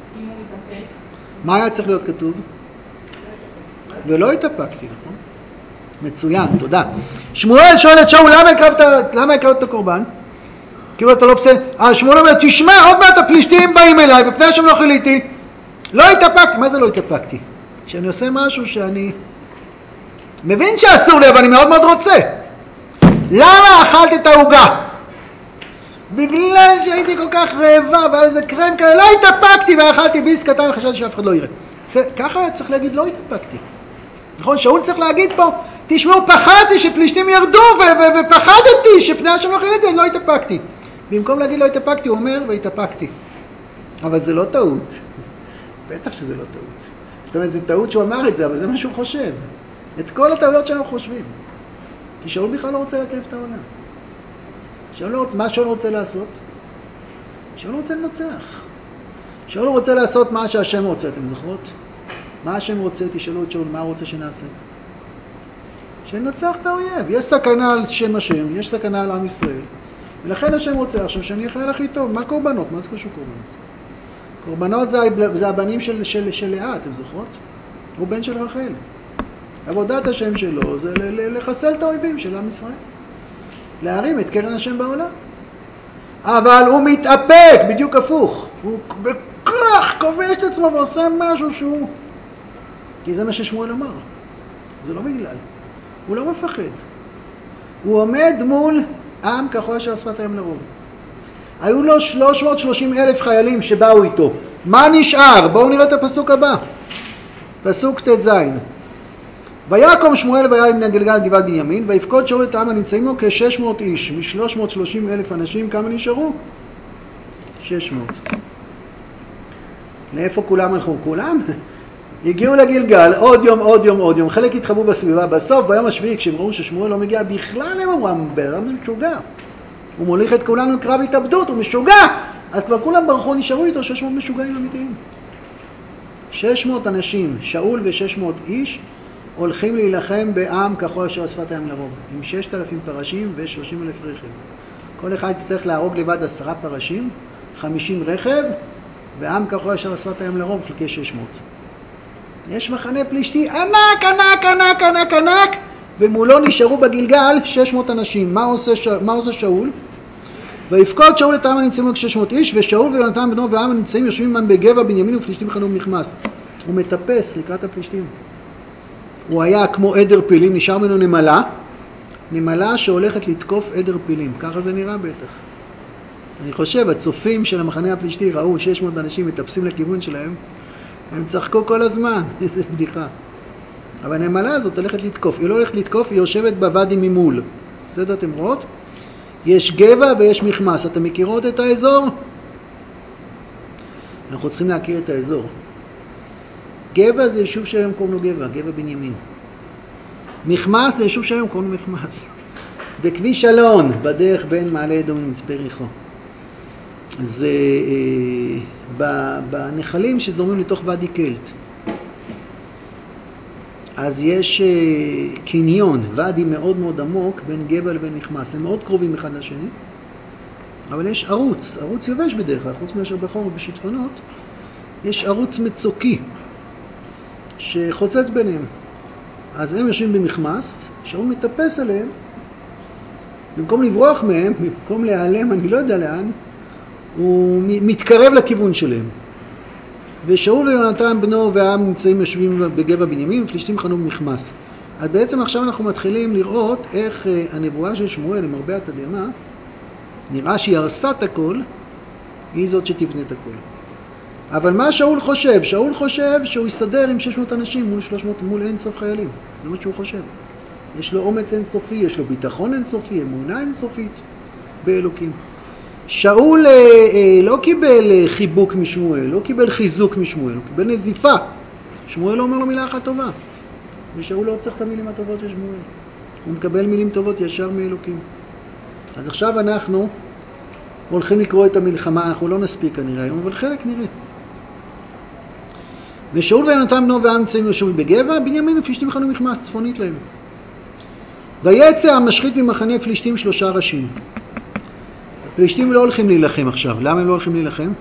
מה היה צריך להיות כתוב? ולא התאפקתי, נכון? מצוין, תודה. שמואל שואל את שאול, למה הקרבת את הקורבן? כאילו אתה לא בסדר. אז שמואל אומר, תשמע, עוד מעט הפלישתים באים אליי, בפני השם לא חיליתי. לא התאפקתי. מה זה לא התאפקתי? שאני עושה משהו שאני מבין שאסור לי, אבל אני מאוד מאוד רוצה. למה אכלת את העוגה? בגלל שהייתי כל כך רעבה, והיה איזה קרם כאלה, לא התאפקתי ואכלתי ביס קטן וחשבתי שאף אחד לא יראה. ככה צריך להגיד, לא התאפקתי. נכון, שאול צריך להגיד פה, תשמעו, פחדתי שפלישתים ירדו, ופחדתי שפני השם לא חיליתי, אז לא התאפקתי. במקום להגיד לא התאפקתי, הוא אומר, והתאפקתי. אבל זה לא טעות. בטח שזה לא טעות. זאת אומרת, זה טעות שהוא אמר את זה, אבל זה מה שהוא חושב. את כל הטעויות שאנחנו חושבים. כי שאול בכלל לא רוצה להקריב את העולם. מה שאול רוצה לעשות? שאול רוצה לנצח. שאול רוצה לעשות מה שהשם רוצה, אתם זוכרות? מה השם רוצה? תשאלו את שאול, מה הוא רוצה שנעשה? שננצח את האויב. יש סכנה על שם השם, יש סכנה על עם ישראל. ולכן השם רוצה עכשיו שאני אחראי הכי טוב. מה קורבנות? מה זה קשור קורבנות? קורבנות זה הבנים של לאה, אתם זוכרות? הוא בן של רחל. עבודת השם שלו זה לחסל את האויבים של עם ישראל. להרים את קרן השם בעולם. אבל הוא מתאפק, בדיוק הפוך. הוא בכך כובש את עצמו ועושה משהו שהוא... כי זה מה ששמואל אמר. זה לא בגלל. הוא לא מפחד. הוא עומד מול עם ככל אשר השפתיים לרוב. היו לו 330,000 חיילים שבאו איתו. מה נשאר? בואו נראה את הפסוק הבא. פסוק ט"ז. ויקום שמואל ויעל מן הגלגל גבעת בנימין, ויפקוד שאול את העם הנמצאים לו כ-600 איש. מ-330,000 אנשים כמה נשארו? 600. לאיפה כולם הלכו? כולם? הגיעו לגלגל, עוד יום, עוד יום, עוד יום. חלק התחבאו בסביבה. בסוף, ביום השביעי, כשהם ראו ששמואל לא מגיע בכלל, הם אמרו, בן זה משוגע. הוא מוליך את כולנו לקרב התאבדות, הוא משוגע. אז כבר כולם ברחו, נשארו איתו 600 משוגעים אמיתיים. 600 אנשים, שאול ו600 איש, הולכים להילחם בעם ככל אשר השפתיים לרוב. עם 6,000 פרשים ו30,000 רכב. כל אחד יצטרך להרוג לבד 10 פרשים, 50 רכב, ועם ככל אשר השפתיים לרוב חלקי 600. יש מחנה פלישתי ענק, ענק, ענק, ענק, ענק, ומולו נשארו בגלגל 600 אנשים. מה עושה שאול? ויפקוד שאול את העם הנמצאים לו כ-600 איש, ושאול ויונתן בנו והעם הנמצאים יושבים עמם בגבע בנימין ופלישתים חנו במכמס. הוא מטפס לקראת הפלישתים. הוא היה כמו עדר פילים, נשאר ממנו נמלה, נמלה שהולכת לתקוף עדר פילים. ככה זה נראה בטח. אני חושב, הצופים של המחנה הפלישתי ראו 600 אנשים מטפסים לכיוון שלהם, הם צחקו כל הזמן, איזה בדיחה. אבל הנמלה הזאת הולכת לתקוף, היא לא הולכת לתקוף, היא יושבת בוואדי ממול. בסדר, אתם רואות? יש גבע ויש מכמס. אתם מכירות את האזור? אנחנו צריכים להכיר את האזור. גבע זה יישוב שהיום קוראים לו גבע, גבע בנימין. מכמס זה יישוב שהיום קוראים לו מכמס. בכביש אלון, בדרך בין מעלה אדום למצפה יריחו. זה בנחלים שזורמים לתוך ואדי קלט. אז יש קניון, ואדי מאוד מאוד עמוק בין גבע לבין מכמס. הם מאוד קרובים אחד לשני, אבל יש ערוץ יבש בדרך כלל, חוץ מאשר בחור ובשיטפונות, יש ערוץ מצוקי שחוצץ ביניהם. אז הם יושבים במכמס, שאול מטפס עליהם, במקום לברוח מהם, במקום להיעלם, אני לא יודע לאן, הוא מתקרב לכיוון שלהם. ושאול ויונתן בנו והעם נמצאים יושבים בגבע בנימין, ופלישתים חנו במכמס. אז בעצם עכשיו אנחנו מתחילים לראות איך הנבואה של שמואל, למרבה התדהמה, נראה שהיא הרסה את הכל, היא זאת שתבנה את הכל. אבל מה שאול חושב? שאול חושב שהוא יסדר עם 600 אנשים מול 300, מול אין סוף חיילים. זה מה שהוא חושב. יש לו אומץ אינסופי, יש לו ביטחון אינסופי, אמונה אינסופית באלוקים. שאול לא קיבל חיבוק משמואל, לא קיבל חיזוק משמואל, הוא קיבל נזיפה. שמואל לא אומר לו מילה אחת טובה. ושאול לא צריך את המילים הטובות של שמואל. הוא מקבל מילים טובות ישר מאלוקים. אז עכשיו אנחנו הולכים לקרוא את המלחמה, אנחנו לא נספיק כנראה היום, אבל חלק נראה. ושאול ויונתן בנו והעם נמצאים יושבים בגבע, בנימין ופלישתים חנו מכמס צפונית להם. ויצא המשחית ממחנה פלישתים 3 ראשים. הפלישתים לא הולכים להילחם עכשיו. למה הם לא הולכים להילחם?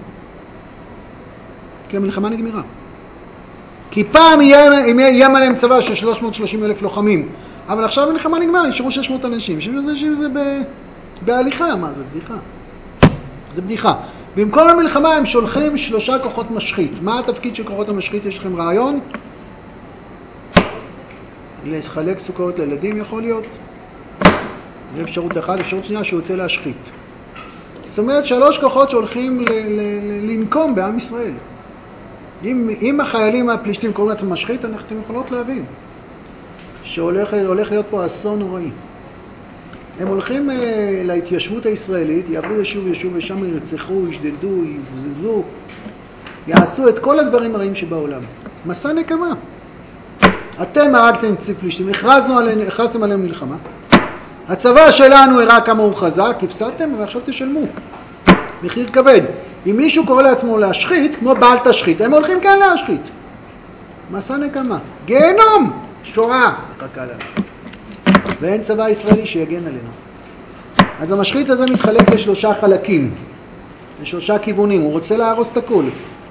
כי המלחמה נגמרה. כי פעם איים עליהם צבא של 330,000 לוחמים, אבל עכשיו המלחמה נגמרה, נשארו 600 אנשים. 600 אנשים זה בהליכה, מה זה? בדיחה. זה בדיחה. במקום המלחמה הם שולחים 3 כוחות משחית. מה התפקיד של כוחות המשחית? יש לכם רעיון? לחלק סוכרות לילדים יכול להיות. זה אפשרות אחת. אפשרות שנייה שהוא יוצא להשחית. זאת אומרת 3 כוחות שהולכים לנקום בעם ישראל. אם החיילים הפלישתים קוראים לעצמם משחית, אתם יכולות להבין שהולך להיות פה אסון נוראי. הם הולכים להתיישבות הישראלית, יעברו יישוב ושם ירצחו, ישדדו, יבזזו, יעשו את כל הדברים הרעים שבעולם. מסע נקמה. אתם הרגתם צי פלישתים, הכרזתם עליהם מלחמה. הצבא שלנו הראה כמה הוא חזק, הפסדתם ועכשיו תשלמו. מחיר כבד. אם מישהו קורא לעצמו להשחית, כמו בעל תשחית, הם הולכים כאן להשחית. מסע נקמה. גיהנום! שואה! מחכה לנו. ואין צבא ישראלי שיגן עלינו. אז המשחית הזה מתחלק ל3 חלקים. ל3 כיוונים. הוא רוצה להרוס את הכל.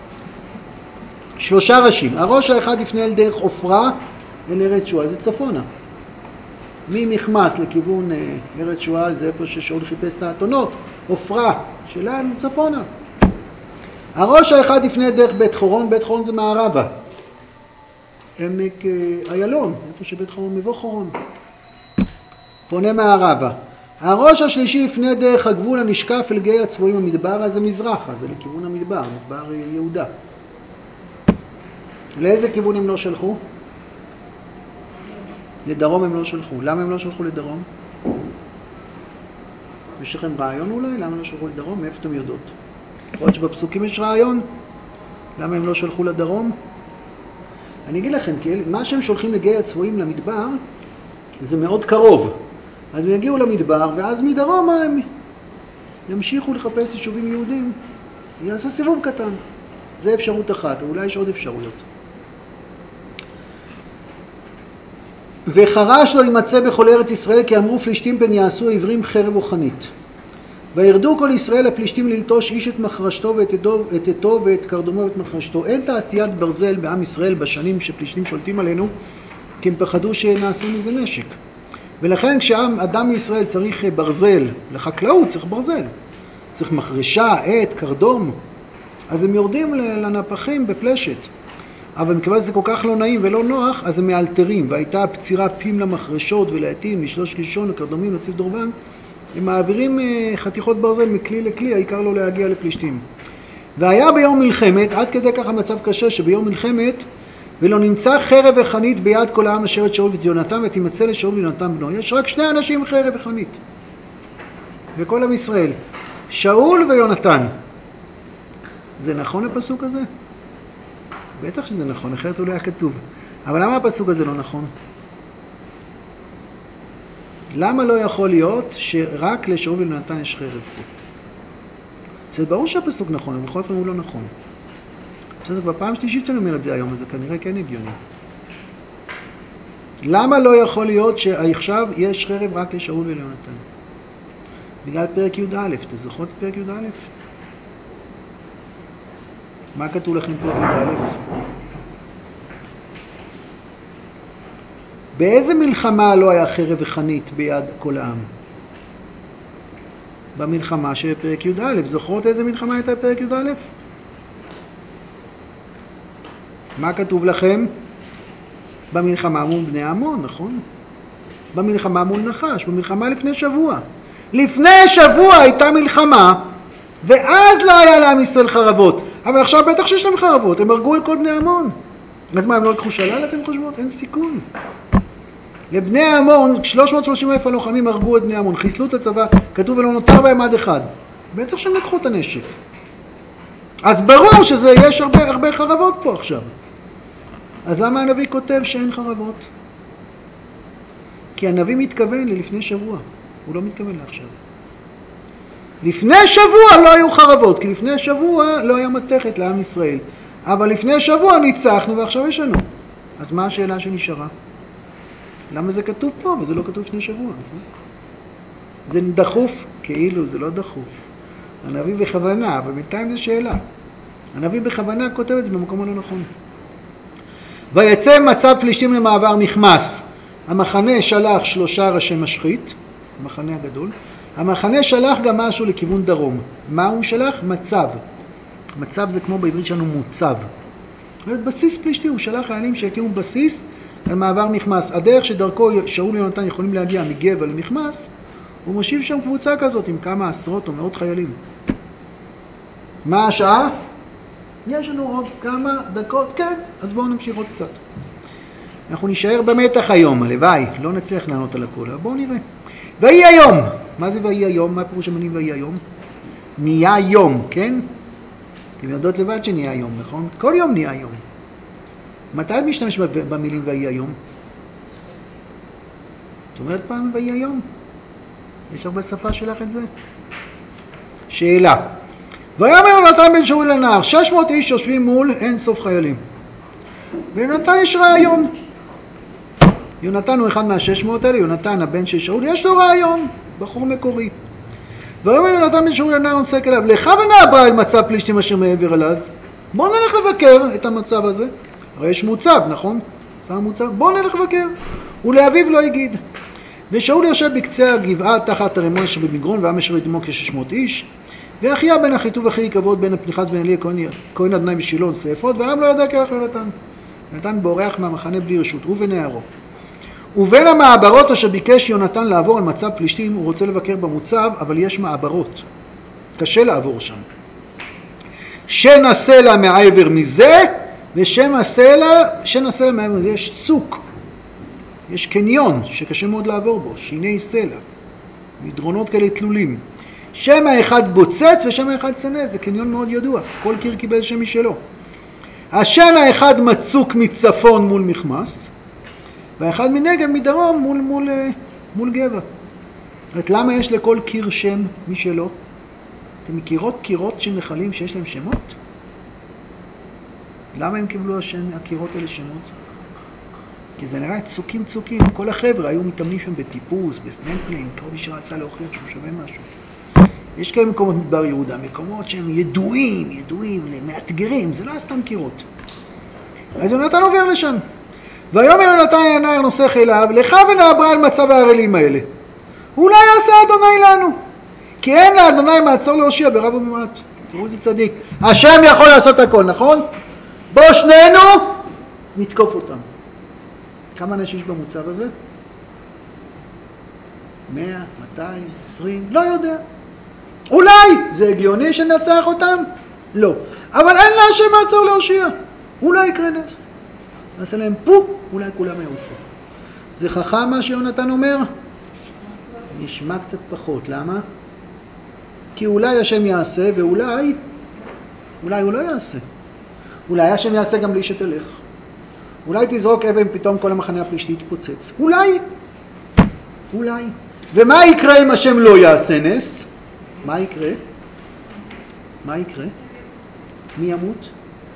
3 ראשים. הראש האחד יפנה אל דרך עופרה אל ארץ שועל. זה צפונה. ממכמס לכיוון ארץ שועל, זה איפה ששאול חיפש את האתונות. עופרה שלנו צפונה. הראש האחד יפנה דרך בית חורון. בית חורון זה מערבה. עמק איילון, איפה שבית חורון מבוא חורון. פונה מערבה. הראש השלישי יפנה דרך הגבול הנשקף אל גיא הצבועים המדבר, אז זה מזרח, אז זה לכיוון המדבר, מדבר יהודה. לאיזה כיוון הם לא שלחו? לדרום הם לא שלחו. למה הם לא שלחו לדרום? יש לכם רעיון אולי? למה לא שלחו לדרום? מאיפה אתם יודעות? יכול להיות שבפסוקים יש רעיון? למה הם לא שלחו לדרום? אני אגיד לכם, כי מה שהם שולחים לגיא הצבועים למדבר, זה מאוד קרוב. אז הם יגיעו למדבר, ואז מדרום הם ימשיכו לחפש יישובים יהודים. יעשה סיבוב קטן. זה אפשרות אחת, אולי יש עוד אפשרויות. וחרש לא יימצא בכל ארץ ישראל, כי אמרו פלישתים פן יעשו עברים חרב או חנית. וירדו כל ישראל הפלישתים ללטוש איש את מחרשתו ואת עתו ואת קרדומו ואת מחרשתו. אין תעשיית ברזל בעם ישראל בשנים שפלישתים שולטים עלינו, כי הם פחדו שנעשה מזה נשק. ולכן כשאדם מישראל צריך ברזל, לחקלאות צריך ברזל. צריך מחרשה, עט, קרדום. אז הם יורדים לנפחים בפלשת. אבל מכיוון שזה כל כך לא נעים ולא נוח, אז הם מאלתרים. והייתה פצירה פים למחרשות ולעתים, לשלוש ראשון, לקרדומים, לציב דורבן. הם מעבירים חתיכות ברזל מכלי לכלי, העיקר לא להגיע לפלישתים. והיה ביום מלחמת, עד כדי כך המצב קשה, שביום מלחמת, ולא נמצא חרב וחנית ביד כל העם אשר את שאול ואת יונתן, ותימצא לשאול ויונתן בנו. יש רק 2 אנשים חרב וחנית. וכל עם ישראל. שאול ויונתן. זה נכון הפסוק הזה? בטח שזה נכון, אחרת הוא לא היה כתוב. אבל למה הפסוק הזה לא נכון? למה לא יכול להיות שרק לשאול ויונתן יש חרב פה? זה ברור שהפסוק נכון, אבל בכל אופן הוא לא נכון. זה כבר פעם שלישית שאני אומר את זה היום, אז זה כנראה כן הגיוני. למה לא יכול להיות שעכשיו יש חרב רק לשאול וליונתן? בגלל פרק י"א, אתם זוכרות פרק י"א? מה כתוב לכם פרק י"א? באיזה מלחמה לא היה חרב וחנית ביד כל העם? במלחמה של פרק י"א. זוכרות איזה מלחמה הייתה פרק י"א? מה כתוב לכם? במלחמה מול בני עמון, נכון? במלחמה מול נחש, במלחמה לפני שבוע. לפני שבוע הייתה מלחמה, ואז לא היה לעם ישראל חרבות. אבל עכשיו בטח שיש להם חרבות, הם הרגו את כל בני עמון. אז מה, הם לא לקחו שלל, אתם חושבות? אין סיכוי. לבני עמון, 330,000 הלוחמים הרגו את בני עמון, חיסלו את הצבא, כתוב ולא נותר בהם עד אחד. בטח שהם לקחו את הנשק. אז ברור שיש הרבה חרבות פה עכשיו. אז למה הנביא כותב שאין חרבות? כי הנביא מתכוון ללפני שבוע, הוא לא מתכוון לעכשיו. לפני שבוע לא היו חרבות, כי לפני שבוע לא היה מתכת לעם ישראל. אבל לפני שבוע ניצחנו ועכשיו יש לנו. אז מה השאלה שנשארה? למה זה כתוב פה וזה לא כתוב לפני שבוע? זה דחוף, כאילו זה לא דחוף. הנביא בכוונה, אבל בינתיים זו שאלה. הנביא בכוונה כותב את זה במקום הלא נכון. ויצא מצב פלישתים למעבר נכמס. המחנה שלח 3 ראשי משחית, המחנה הגדול. המחנה שלח גם משהו לכיוון דרום. מה הוא שלח? מצב. מצב זה כמו בעברית שלנו מוצב. בסיס פלישתי, הוא שלח חיילים שהקימו בסיס על מעבר נכמס. הדרך שדרכו שאול ויונתן יכולים להגיע מגבע למכמס, הוא מושיב שם קבוצה כזאת עם כמה עשרות או מאות חיילים. מה השעה? יש לנו עוד כמה דקות, כן, אז בואו נמשיך עוד קצת. אנחנו נשאר במתח היום, הלוואי, לא נצליח לענות על הכל, אבל בואו נראה. ויהי היום, מה זה ויהי היום? מה פירוש המילים ויהי היום? נהיה יום, כן? אתם יודעות לבד שנהיה יום, נכון? כל יום נהיה יום. מתי את משתמש במילים ויהי היום? את אומרת פעם ויהי היום? יש הרבה שפה שלך את זה? שאלה. ויאמר יונתן בן שאול לנער, 600 איש יושבים מול אין סוף חיילים. ויונתן יש רעיון. יונתן הוא אחד מה-600 האלה, יונתן הבן של שאול, יש לו רעיון, בחור מקורי. ויאמר יונתן בן שאול לנער נוסק אליו, לך ונעברה אל מצב פלישתים אשר מעבר אל אז. בוא נלך לבקר את המצב הזה. הרי יש מוצב, נכון? בוא נלך לבקר. ולאביו לא הגיד. ושאול יושב בקצה הגבעה תחת הרימון אשר במגרון, ועם אשר יתמו כ-600 איש. ואחיה בן אחיטוב אחי כבוד בן פנחס בן עלי כהן אדוני בשילון שרפות, והעם לא ידע כי הלך יונתן. יונתן בורח מהמחנה בלי רשות, הוא ונערו. ובין המעברות אשר ביקש יונתן לעבור על מצב פלישתים, הוא רוצה לבקר במוצב, אבל יש מעברות. קשה לעבור שם. שן הסלע מעבר מזה, ושן הסלע מעבר מזה יש צוק. יש קניון שקשה מאוד לעבור בו, שיני סלע. מדרונות כאלה תלולים. שם האחד בוצץ ושם האחד צנע, זה קניון מאוד ידוע. כל קיר קיבל שם משלו. השן האחד מצוק מצפון מול מכמס, והאחד מנגד מדרום מול גבע. למה יש לכל קיר שם משלו? אתם מכירות קירות של נחלים שיש להם שמות? למה הם קיבלו הקירות האלה שמות? כי זה נראה צוקים. כל החבר'ה היו מתאמנים שם בטיפוס, בסנפלינג, כל מי שרצה להוכיח שהוא שווה משהו. יש כאלה מקומות מדבר יהודה, מקומות שהם ידועים, מאתגרים, זה לא סתם קירות. אז יונתן עובר לשם. ויאמר יונתן אל הנער נוסך אליו, לך ונעברה על מצב הערלים האלה. אולי יעשה אדוני לנו. כי אין לאדוני מעצור להושיע ברב ובמעט. תראו איזה צדיק. השם יכול לעשות הכל, נכון? בוא שנינו נתקוף אותם. כמה אנשים יש במוצב הזה? 100, 200, 20, לא יודע. אולי זה הגיוני שנצח אותם? לא. אבל אין להשם מעצור להושיע. אולי יקרה נס. נעשה להם פו, אולי כולם יעופו. זה חכם מה שיונתן אומר? נשמע קצת פחות. למה? כי אולי השם יעשה ואולי הוא לא יעשה. אולי השם יעשה גם בלי שתלך. אולי תזרוק אבן, פתאום כל המחנה הפלישתי יתפוצץ. אולי. ומה יקרה אם השם לא יעשה נס? מה יקרה? מה יקרה? מי ימות?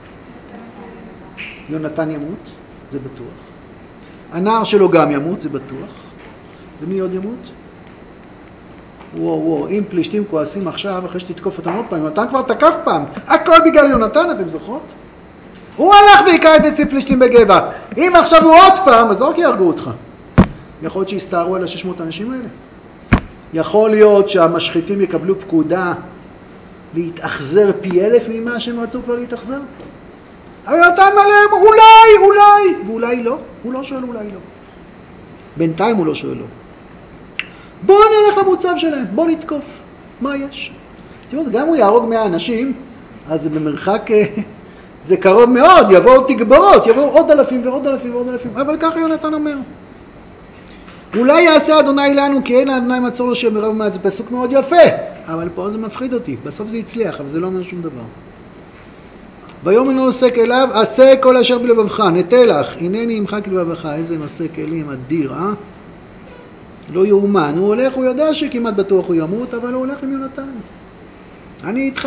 יונתן ימות, זה בטוח. הנער שלו גם ימות, זה בטוח. ומי עוד ימות? וואו, אם פלישתים כועסים עכשיו, אחרי שתתקוף אותם עוד פעם, יונתן כבר תקף פעם. הכל בגלל יונתן, אתם זוכרות? הוא הלך ויקע את נציב פלישתים בגבע. אם עכשיו הוא עוד פעם, אז לא רק יהרגו אותך. יכול להיות שיסתערו על 600 האנשים האלה. יכול להיות שהמשחיתים יקבלו פקודה להתאכזר פי 1000 ממה שהם רצו כבר להתאכזר. אבל יונתן מלהם, אולי, ואולי לא. הוא לא שואל אולי לא. בינתיים הוא לא שואל לא. בואו נלך למוצב שלהם, בואו נתקוף. מה יש? תראו, גם הוא יהרוג 100 אנשים, אז זה במרחק, זה קרוב מאוד, יבואו תגברות, יבואו עוד אלפים ועוד אלפים ועוד אלפים, אבל ככה יונתן אומר. אולי יעשה אדוני לנו, כי אין לאדוני מצור לו שמרב מעט, זה פסוק מאוד יפה, אבל פה זה מפחיד אותי, בסוף זה הצליח, אבל זה לא אומר שום דבר. ויאמר נוסק אליו, עשה כל אשר בלבבך, נטה לך, הנני עמך כלבבך, איזה נושא כלים אדיר, לא יאומן, הוא הולך, הוא יודע שכמעט בטוח הוא ימות, אבל הוא הולך עם יונתן. אני איתך.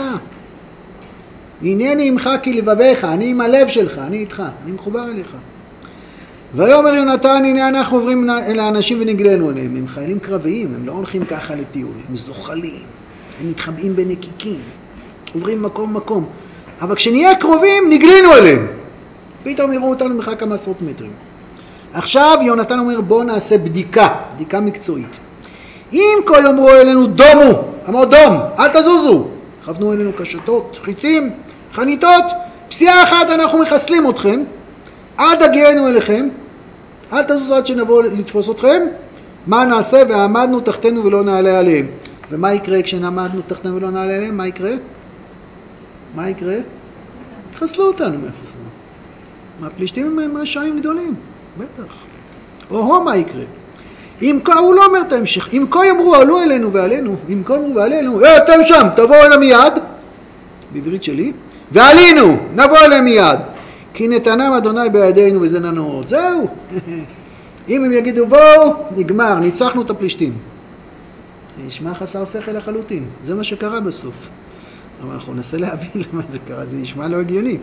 הנני עמך כלבביך, אני עם הלב שלך, אני איתך, אני מחובר אליך. ויאמר יונתן, הנה אנחנו עוברים אל האנשים ונגלנו אליהם, הם חיילים קרביים, הם לא הולכים ככה לטיול, הם זוחלים, הם מתחבאים בנקיקים, עוברים מקום, אבל כשנהיה קרובים נגלינו אליהם, פתאום יראו אותנו מרחק כמה עשרות מטרים. עכשיו יונתן אומר בוא נעשה בדיקה מקצועית. אם כה יאמרו אלינו דומו, אמרו דום, אל תזוזו, כוונו אלינו קשתות, חיצים, חניתות, פסיעה אחת אנחנו מחסלים אתכם, עד הגיענו אליכם, אל תזוזו עד שנבוא לתפוס אתכם, מה נעשה? ועמדנו תחתנו ולא נעלה עליהם. ומה יקרה כשנעמדנו תחתנו ולא נעלה עליהם? מה יקרה? חסלו אותנו מאיפה. הפלישתים הם רשעים גדולים, בטח. מה יקרה? הוא לא אומר את ההמשך, אם כה יאמרו עלו אלינו ועלינו, אם כה יאמרו ועלינו, אתם שם, תבואו אליהם מיד, בעברית שלי, ועלינו, נבוא אליהם מיד, כי נתנם אדוני בידינו וזה לנו, זהו. אם הם יגידו בואו, נגמר, ניצחנו את הפלישתים. נשמע חסר שכל לחלוטין, זה מה שקרה בסוף. אבל אנחנו ננסה להבין למה זה קרה, זה נשמע לא הגיוני.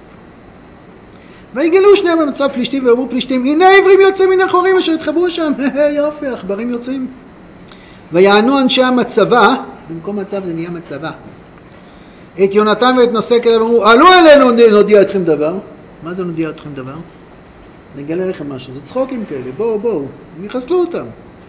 ויגלו שניהם במצב פלישתים ואמרו פלישתים, הנה עברים יוצאים מן החורים אשר התחברו שם, יופי, עכברים יוצאים. ויענו אנשי המצבה, במקום מצב זה נהיה מצבה, את יונתן ואת נוסק אליו אמרו, עלו אלינו נודיע אתכם דבר. מה זה נודיע אתכם דבר? נגלה לכם משהו, זה צחוקים כאלה, בואו, יחסלו אותם.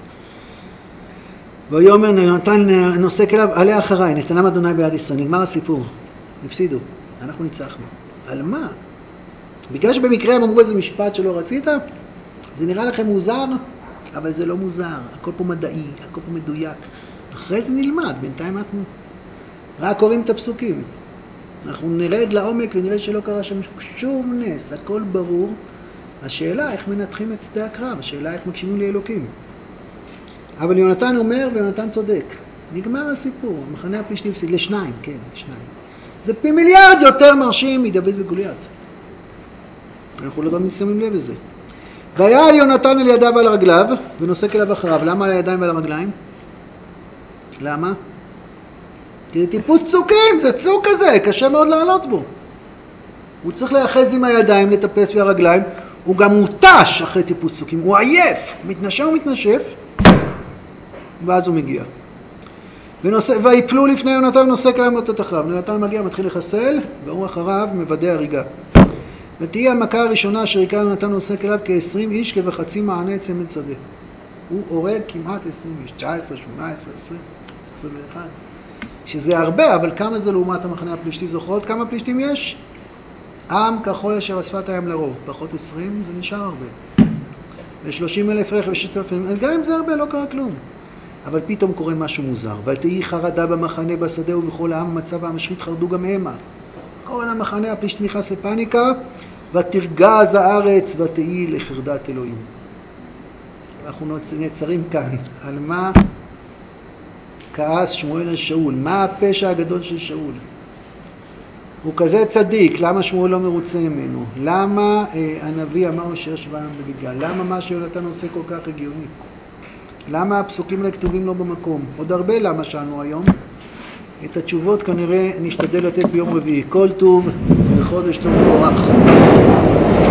ויאמר יונתן נוסק אליו, עלה אחריי, נתנם אדוני ביד ישראל. נגמר הסיפור, הפסידו, אנחנו ניצחנו. על מה? בגלל שבמקרה הם אמרו איזה משפט שלא רצית, זה נראה לכם מוזר, אבל זה לא מוזר, הכל פה מדעי, הכל פה מדויק. אחרי זה נלמד, בינתיים אנחנו רק קוראים את הפסוקים. אנחנו נרד לעומק ונראה שלא קרה שם שום נס, הכל ברור. השאלה איך מנתחים את שדה הקרב, השאלה איך מקשיבים לאלוקים. אבל יונתן אומר ויונתן צודק, נגמר הסיפור, המחנה הפלישתי הפסיד לשניים, כן, לשניים. זה פי מיליארד יותר מרשים מדוד וגוליית. אנחנו לא תמיד שמים לב לזה. ויעל יונתן על ידיו ועל רגליו ונוסק אליו אחריו. למה על הידיים ועל הרגליים? למה? כי טיפוס צוקים, זה צוק כזה, קשה מאוד לעלות בו. הוא צריך להיאחז עם הידיים, לטפס והרגליים, הוא גם מותש אחרי טיפוס צוקים, הוא עייף, הוא מתנשף, ואז הוא מגיע. ויפלו לפני יונתן ונוסק אליהם אותות אחריו. יונתן מגיע, מתחיל לחסל, והוא אחריו מוודא הריגה. ותהיה המכה הראשונה אשר היכה יונתן ונוסק אליו כ-20 איש כבחצי מענה צמד שדה. הוא הורג כמעט 20 איש, 19, 18, 20, 21. שזה הרבה, אבל כמה זה לעומת המחנה הפלישתי? זוכרות כמה פלישתים יש? עם כחול אשר אספת הים לרוב, פחות 20 זה נשאר הרבה. ו30,000 רכב ו6,000, גם אם זה הרבה לא קרה כלום. אבל פתאום קורה משהו מוזר. ותהי חרדה במחנה בשדה ובכל העם המצב המשחית חרדו גם המה. כל המחנה הפלישתי נכנס לפאניקה, ותרגז הארץ ותהי לחרדת אלוהים. אנחנו נעצרים כאן. על מה כעס שמואל על שאול? מה הפשע הגדול של שאול? הוא כזה צדיק, למה שמואל לא מרוצה ממנו? למה הנביא אמר שיש בהם בגלגל? למה מה שיונתן עושה כל כך הגיוני? למה הפסוקים האלה כתובים לא במקום? עוד הרבה למה שאנו היום. את התשובות כנראה נשתדל לתת ביום רביעי. כל טוב וחודש טוב ומבורך.